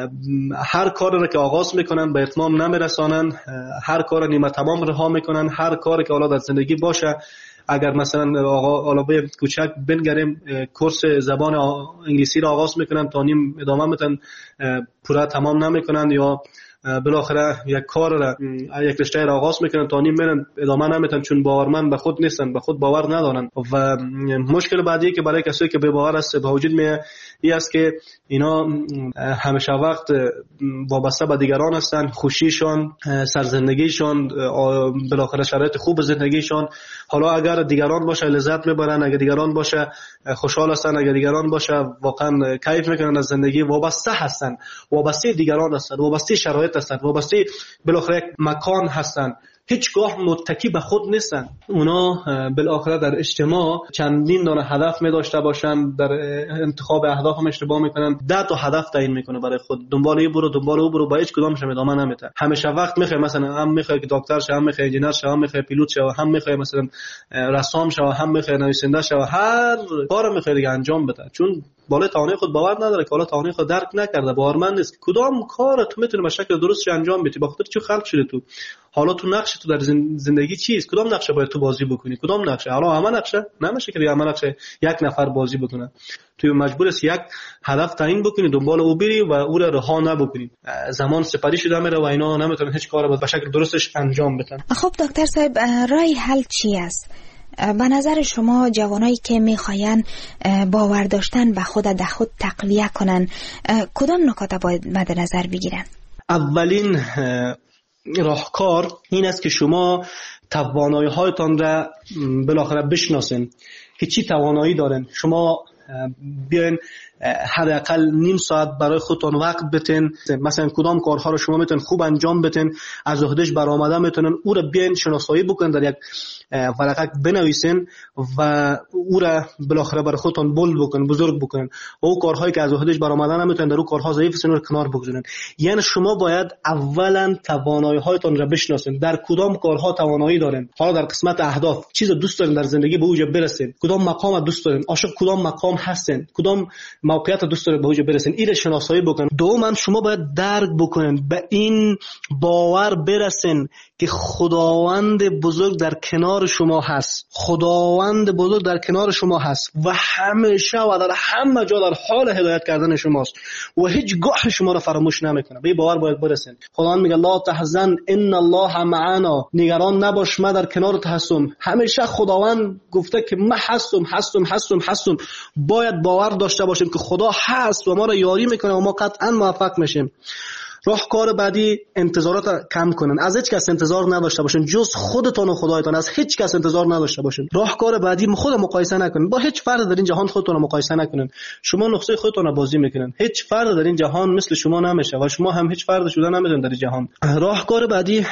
هر کار را که آغاز میکنن به اتمام نمیرسانن، هر کار نیمه تمام رها میکنن. هر کاری که حالا در زندگی باشه، اگر مثلا آقا علاوه کوچک بنگریم کورس زبان انگلیسی را آغاز میکنن تا نیم ادامه میتن پورا تمام نمیکنن، یا بالاخره یک کار را یک رشته را آغاز میکنن تا نیم میرن ادامه نمیتن چون باورمند به خود نیستن، به خود باور ندارن. و مشکل بعدی که برای کسایی که به باور است به وجود میاد این است که اینا همیشه وقت وابسته به دیگران هستن، خوشیشان، سرزندگیشان، بالاخره شرایط خوب زندگیشان. حالا اگر دیگران باشه لذت میبرن، اگر دیگران باشه خوشحال هستن، اگر دیگران باشه واقعا کیف میکنن از زندگی. وابسته هستن، وابسته دیگران هستن، وابسته شرایط هستن، وابسته بالاخره یک مکان هستن، هیچگاه متکی به خود نیستن. اونا بالاخره در اجتماع چندین دانه هدف می داشته باشن، در انتخاب اهداف هم اشتباه میکنن، ده تا هدف تعیین میکنه برای خود، دنبال این برو دنبال اون برو، با هیچ کدامش هم ادامه نمیده. همیشه وقت میخوای مثلا هم میخوای که دکتر شه، هم میخوای انجینر شه، هم میخوای پیلوت شه، هم میخوای مثلا رسام شه، هم میخوای نویسنده شه، هر کارو میخوای دیگه انجام بده، چون بالای توانایی خود باور نداره که حالا توانایی خود درک نکرده، باورمند نیست کدام کار تو میتونی به شکل درست انجام بدی. با خاطر چی خلق شده تو؟ حالا تو نقش تو در زندگی چیست؟ کدام نقشه باید تو بازی بکنی؟ کدام نقشه؟ حالا همه نقشه نمیشه که همه نقشه یک نفر بازی بکنه. تو مجبور است یک هدف تعیین بکنی، دنبال او بری و او را رها نبکنی. زمان سپری شده میره و اینا نمیتونن هیچ کاری به شکل درستش انجام بدن. خب دکتر صاحب، راه حل چی است؟ به نظر شما جوانایی که میخواین باور داشتن به خود در خود تقویه کنن کدام نکات باید مد نظر بگیرن؟ اولین راهکار این است که شما توانایی هایتان را بالاخره بشناسین که چی توانایی دارن. شما بیاین حداقل نیم ساعت برای خودتون وقت بتین، مثلا کدام کارها رو شما میتونن خوب انجام بدین، از عهدهش برآمده میتونن او رو بیاین شناسایی بکنن، در یک ورقه بنویسین و او را بالاخره برای خودتون بولد بکنن، بزرگ بکنن. او کارهایی که از عهدهش برآمده نمیتونن، در اون کارها ضعیف هستن رو کنار بگذارن. یعنی شما باید اولا توانایی هایتون را بشناسین، در کدام کارها توانایی دارین. حالا در قسمت اهداف چیز دوست دارین در زندگی به اوج برسین، کدام مقام دوست دارین، عاشق کدام مقام هستین، کدام موقعیت دوست داره به اوج برسین، این شناسایی بکنن. دوما شما باید درک بکنین، به این باور برسین که خداوند بزرگ در کنار شما هست، خداوند بزرگ در کنار شما هست و همیشه و در همه جا در حال هدایت کردن شماست و هیچ گاه شما را فراموش نمیکنه. به این باور باید برسین. خداوند میگه لا تحزن ان الله معنا، نگران نباش من در کنارت هستم. همیشه خداوند گفته که من هستم هستم هستم هستم. باید باور داشته باشیم که خدا هست و ما را یاری میکنه و ما قطعا موفق میشیم. راهکار بعدی انتظارات کم کنن، از هیچ کس انتظار نداشته باشین جز خودتون و خدایتان، از هیچ کس انتظار نداشته باشین. راهکار بعدی خود مقایسه نکنین، با هیچ فرد در این جهان خودتون رو مقایسه نکنین. شما نقطه خودتون رو بازی میکنین، هیچ فرد در این جهان مثل شما نمیشه و شما هم هیچ فرد شده نمیتونید در این جهان. راهکار بعدی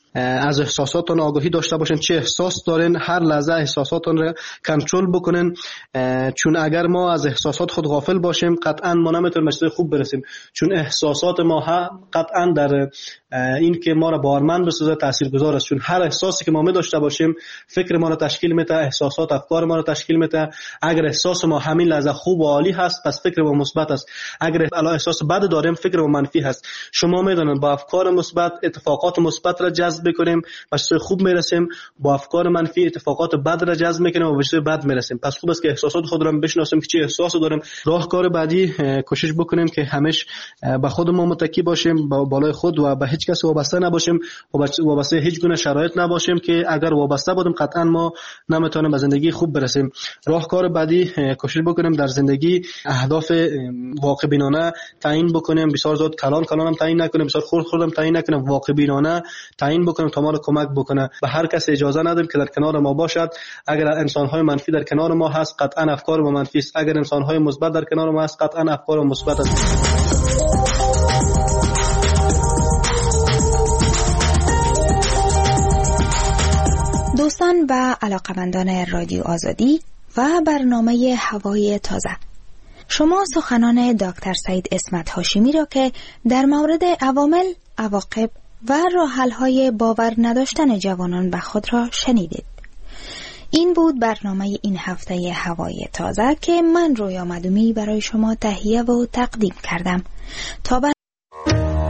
از احساساتون آگاهی داشته باشین، چه احساس دارین، هر لحظه احساساتون رو کنترل بکنین، چون اگر ما از احساسات خود غافل باشیم قطعا ما نمیتونیم به چیز خوب برسیم، چون احساسات ما هم قطعا در این که ما را باورمند بسازه تاثیرگذار است، چون هر احساسی که ما می داشته باشیم فکر ما را تشکیل میده، احساسات افکار ما را تشکیل میده. اگر احساس ما همین لحظه خوب و عالی هست پس فکر ما مثبت است، اگر الا احساس بد داریم فکر ما منفی هست. شما میدونید با افکار مثبت اتفاقات مثبت را جذب کنیم به چیز خوب میرسیم، با افکار منفی اتفاقات بد را جذب میکنیم و به چیز بد میرسیم. پس خوب است که احساسات خود را بشناسیم که چه احساسی داریم. راهکار بعدی کوشش بکنیم که همیشه به خودمون متکی باشیم، با بالای خود و به هیچ کس وابسته نباشیم و وابسته هیچ گونه شرایط نباشیم که اگر وابسته بودیم قطعا ما نمیتونیم به زندگی خوب برسیم. راهکار بعدی کوشش بکنیم در زندگی اهداف واقع بینانه تعیین بکنیم، بسیار زود کلان کلان هم تعیین نکنیم، بسیار خرد خرد هم تعیین نکنیم، واقع بینانه تعیین بکنیم تا ما رو کمک بکنه. به هر کس اجازه ندیم که در کنار ما باشد. اگر انسان‌های منفی در کنار ما هست قطعا افکار ما منفی است، اگر انسان‌های مثبت در کنار ما هست قطعا افکار ما مثبت است. دوستان و علاقمندان رادیو آزادی و برنامه هوای تازه، شما سخنان دکتر سعید اسمت هاشمی را که در مورد عوامل، عواقب و راه‌حل‌های باور نداشتن جوانان به خود را شنیدید. این بود برنامه این هفته هوای تازه که من رویا مدومی برای شما تهیه و تقدیم کردم. تا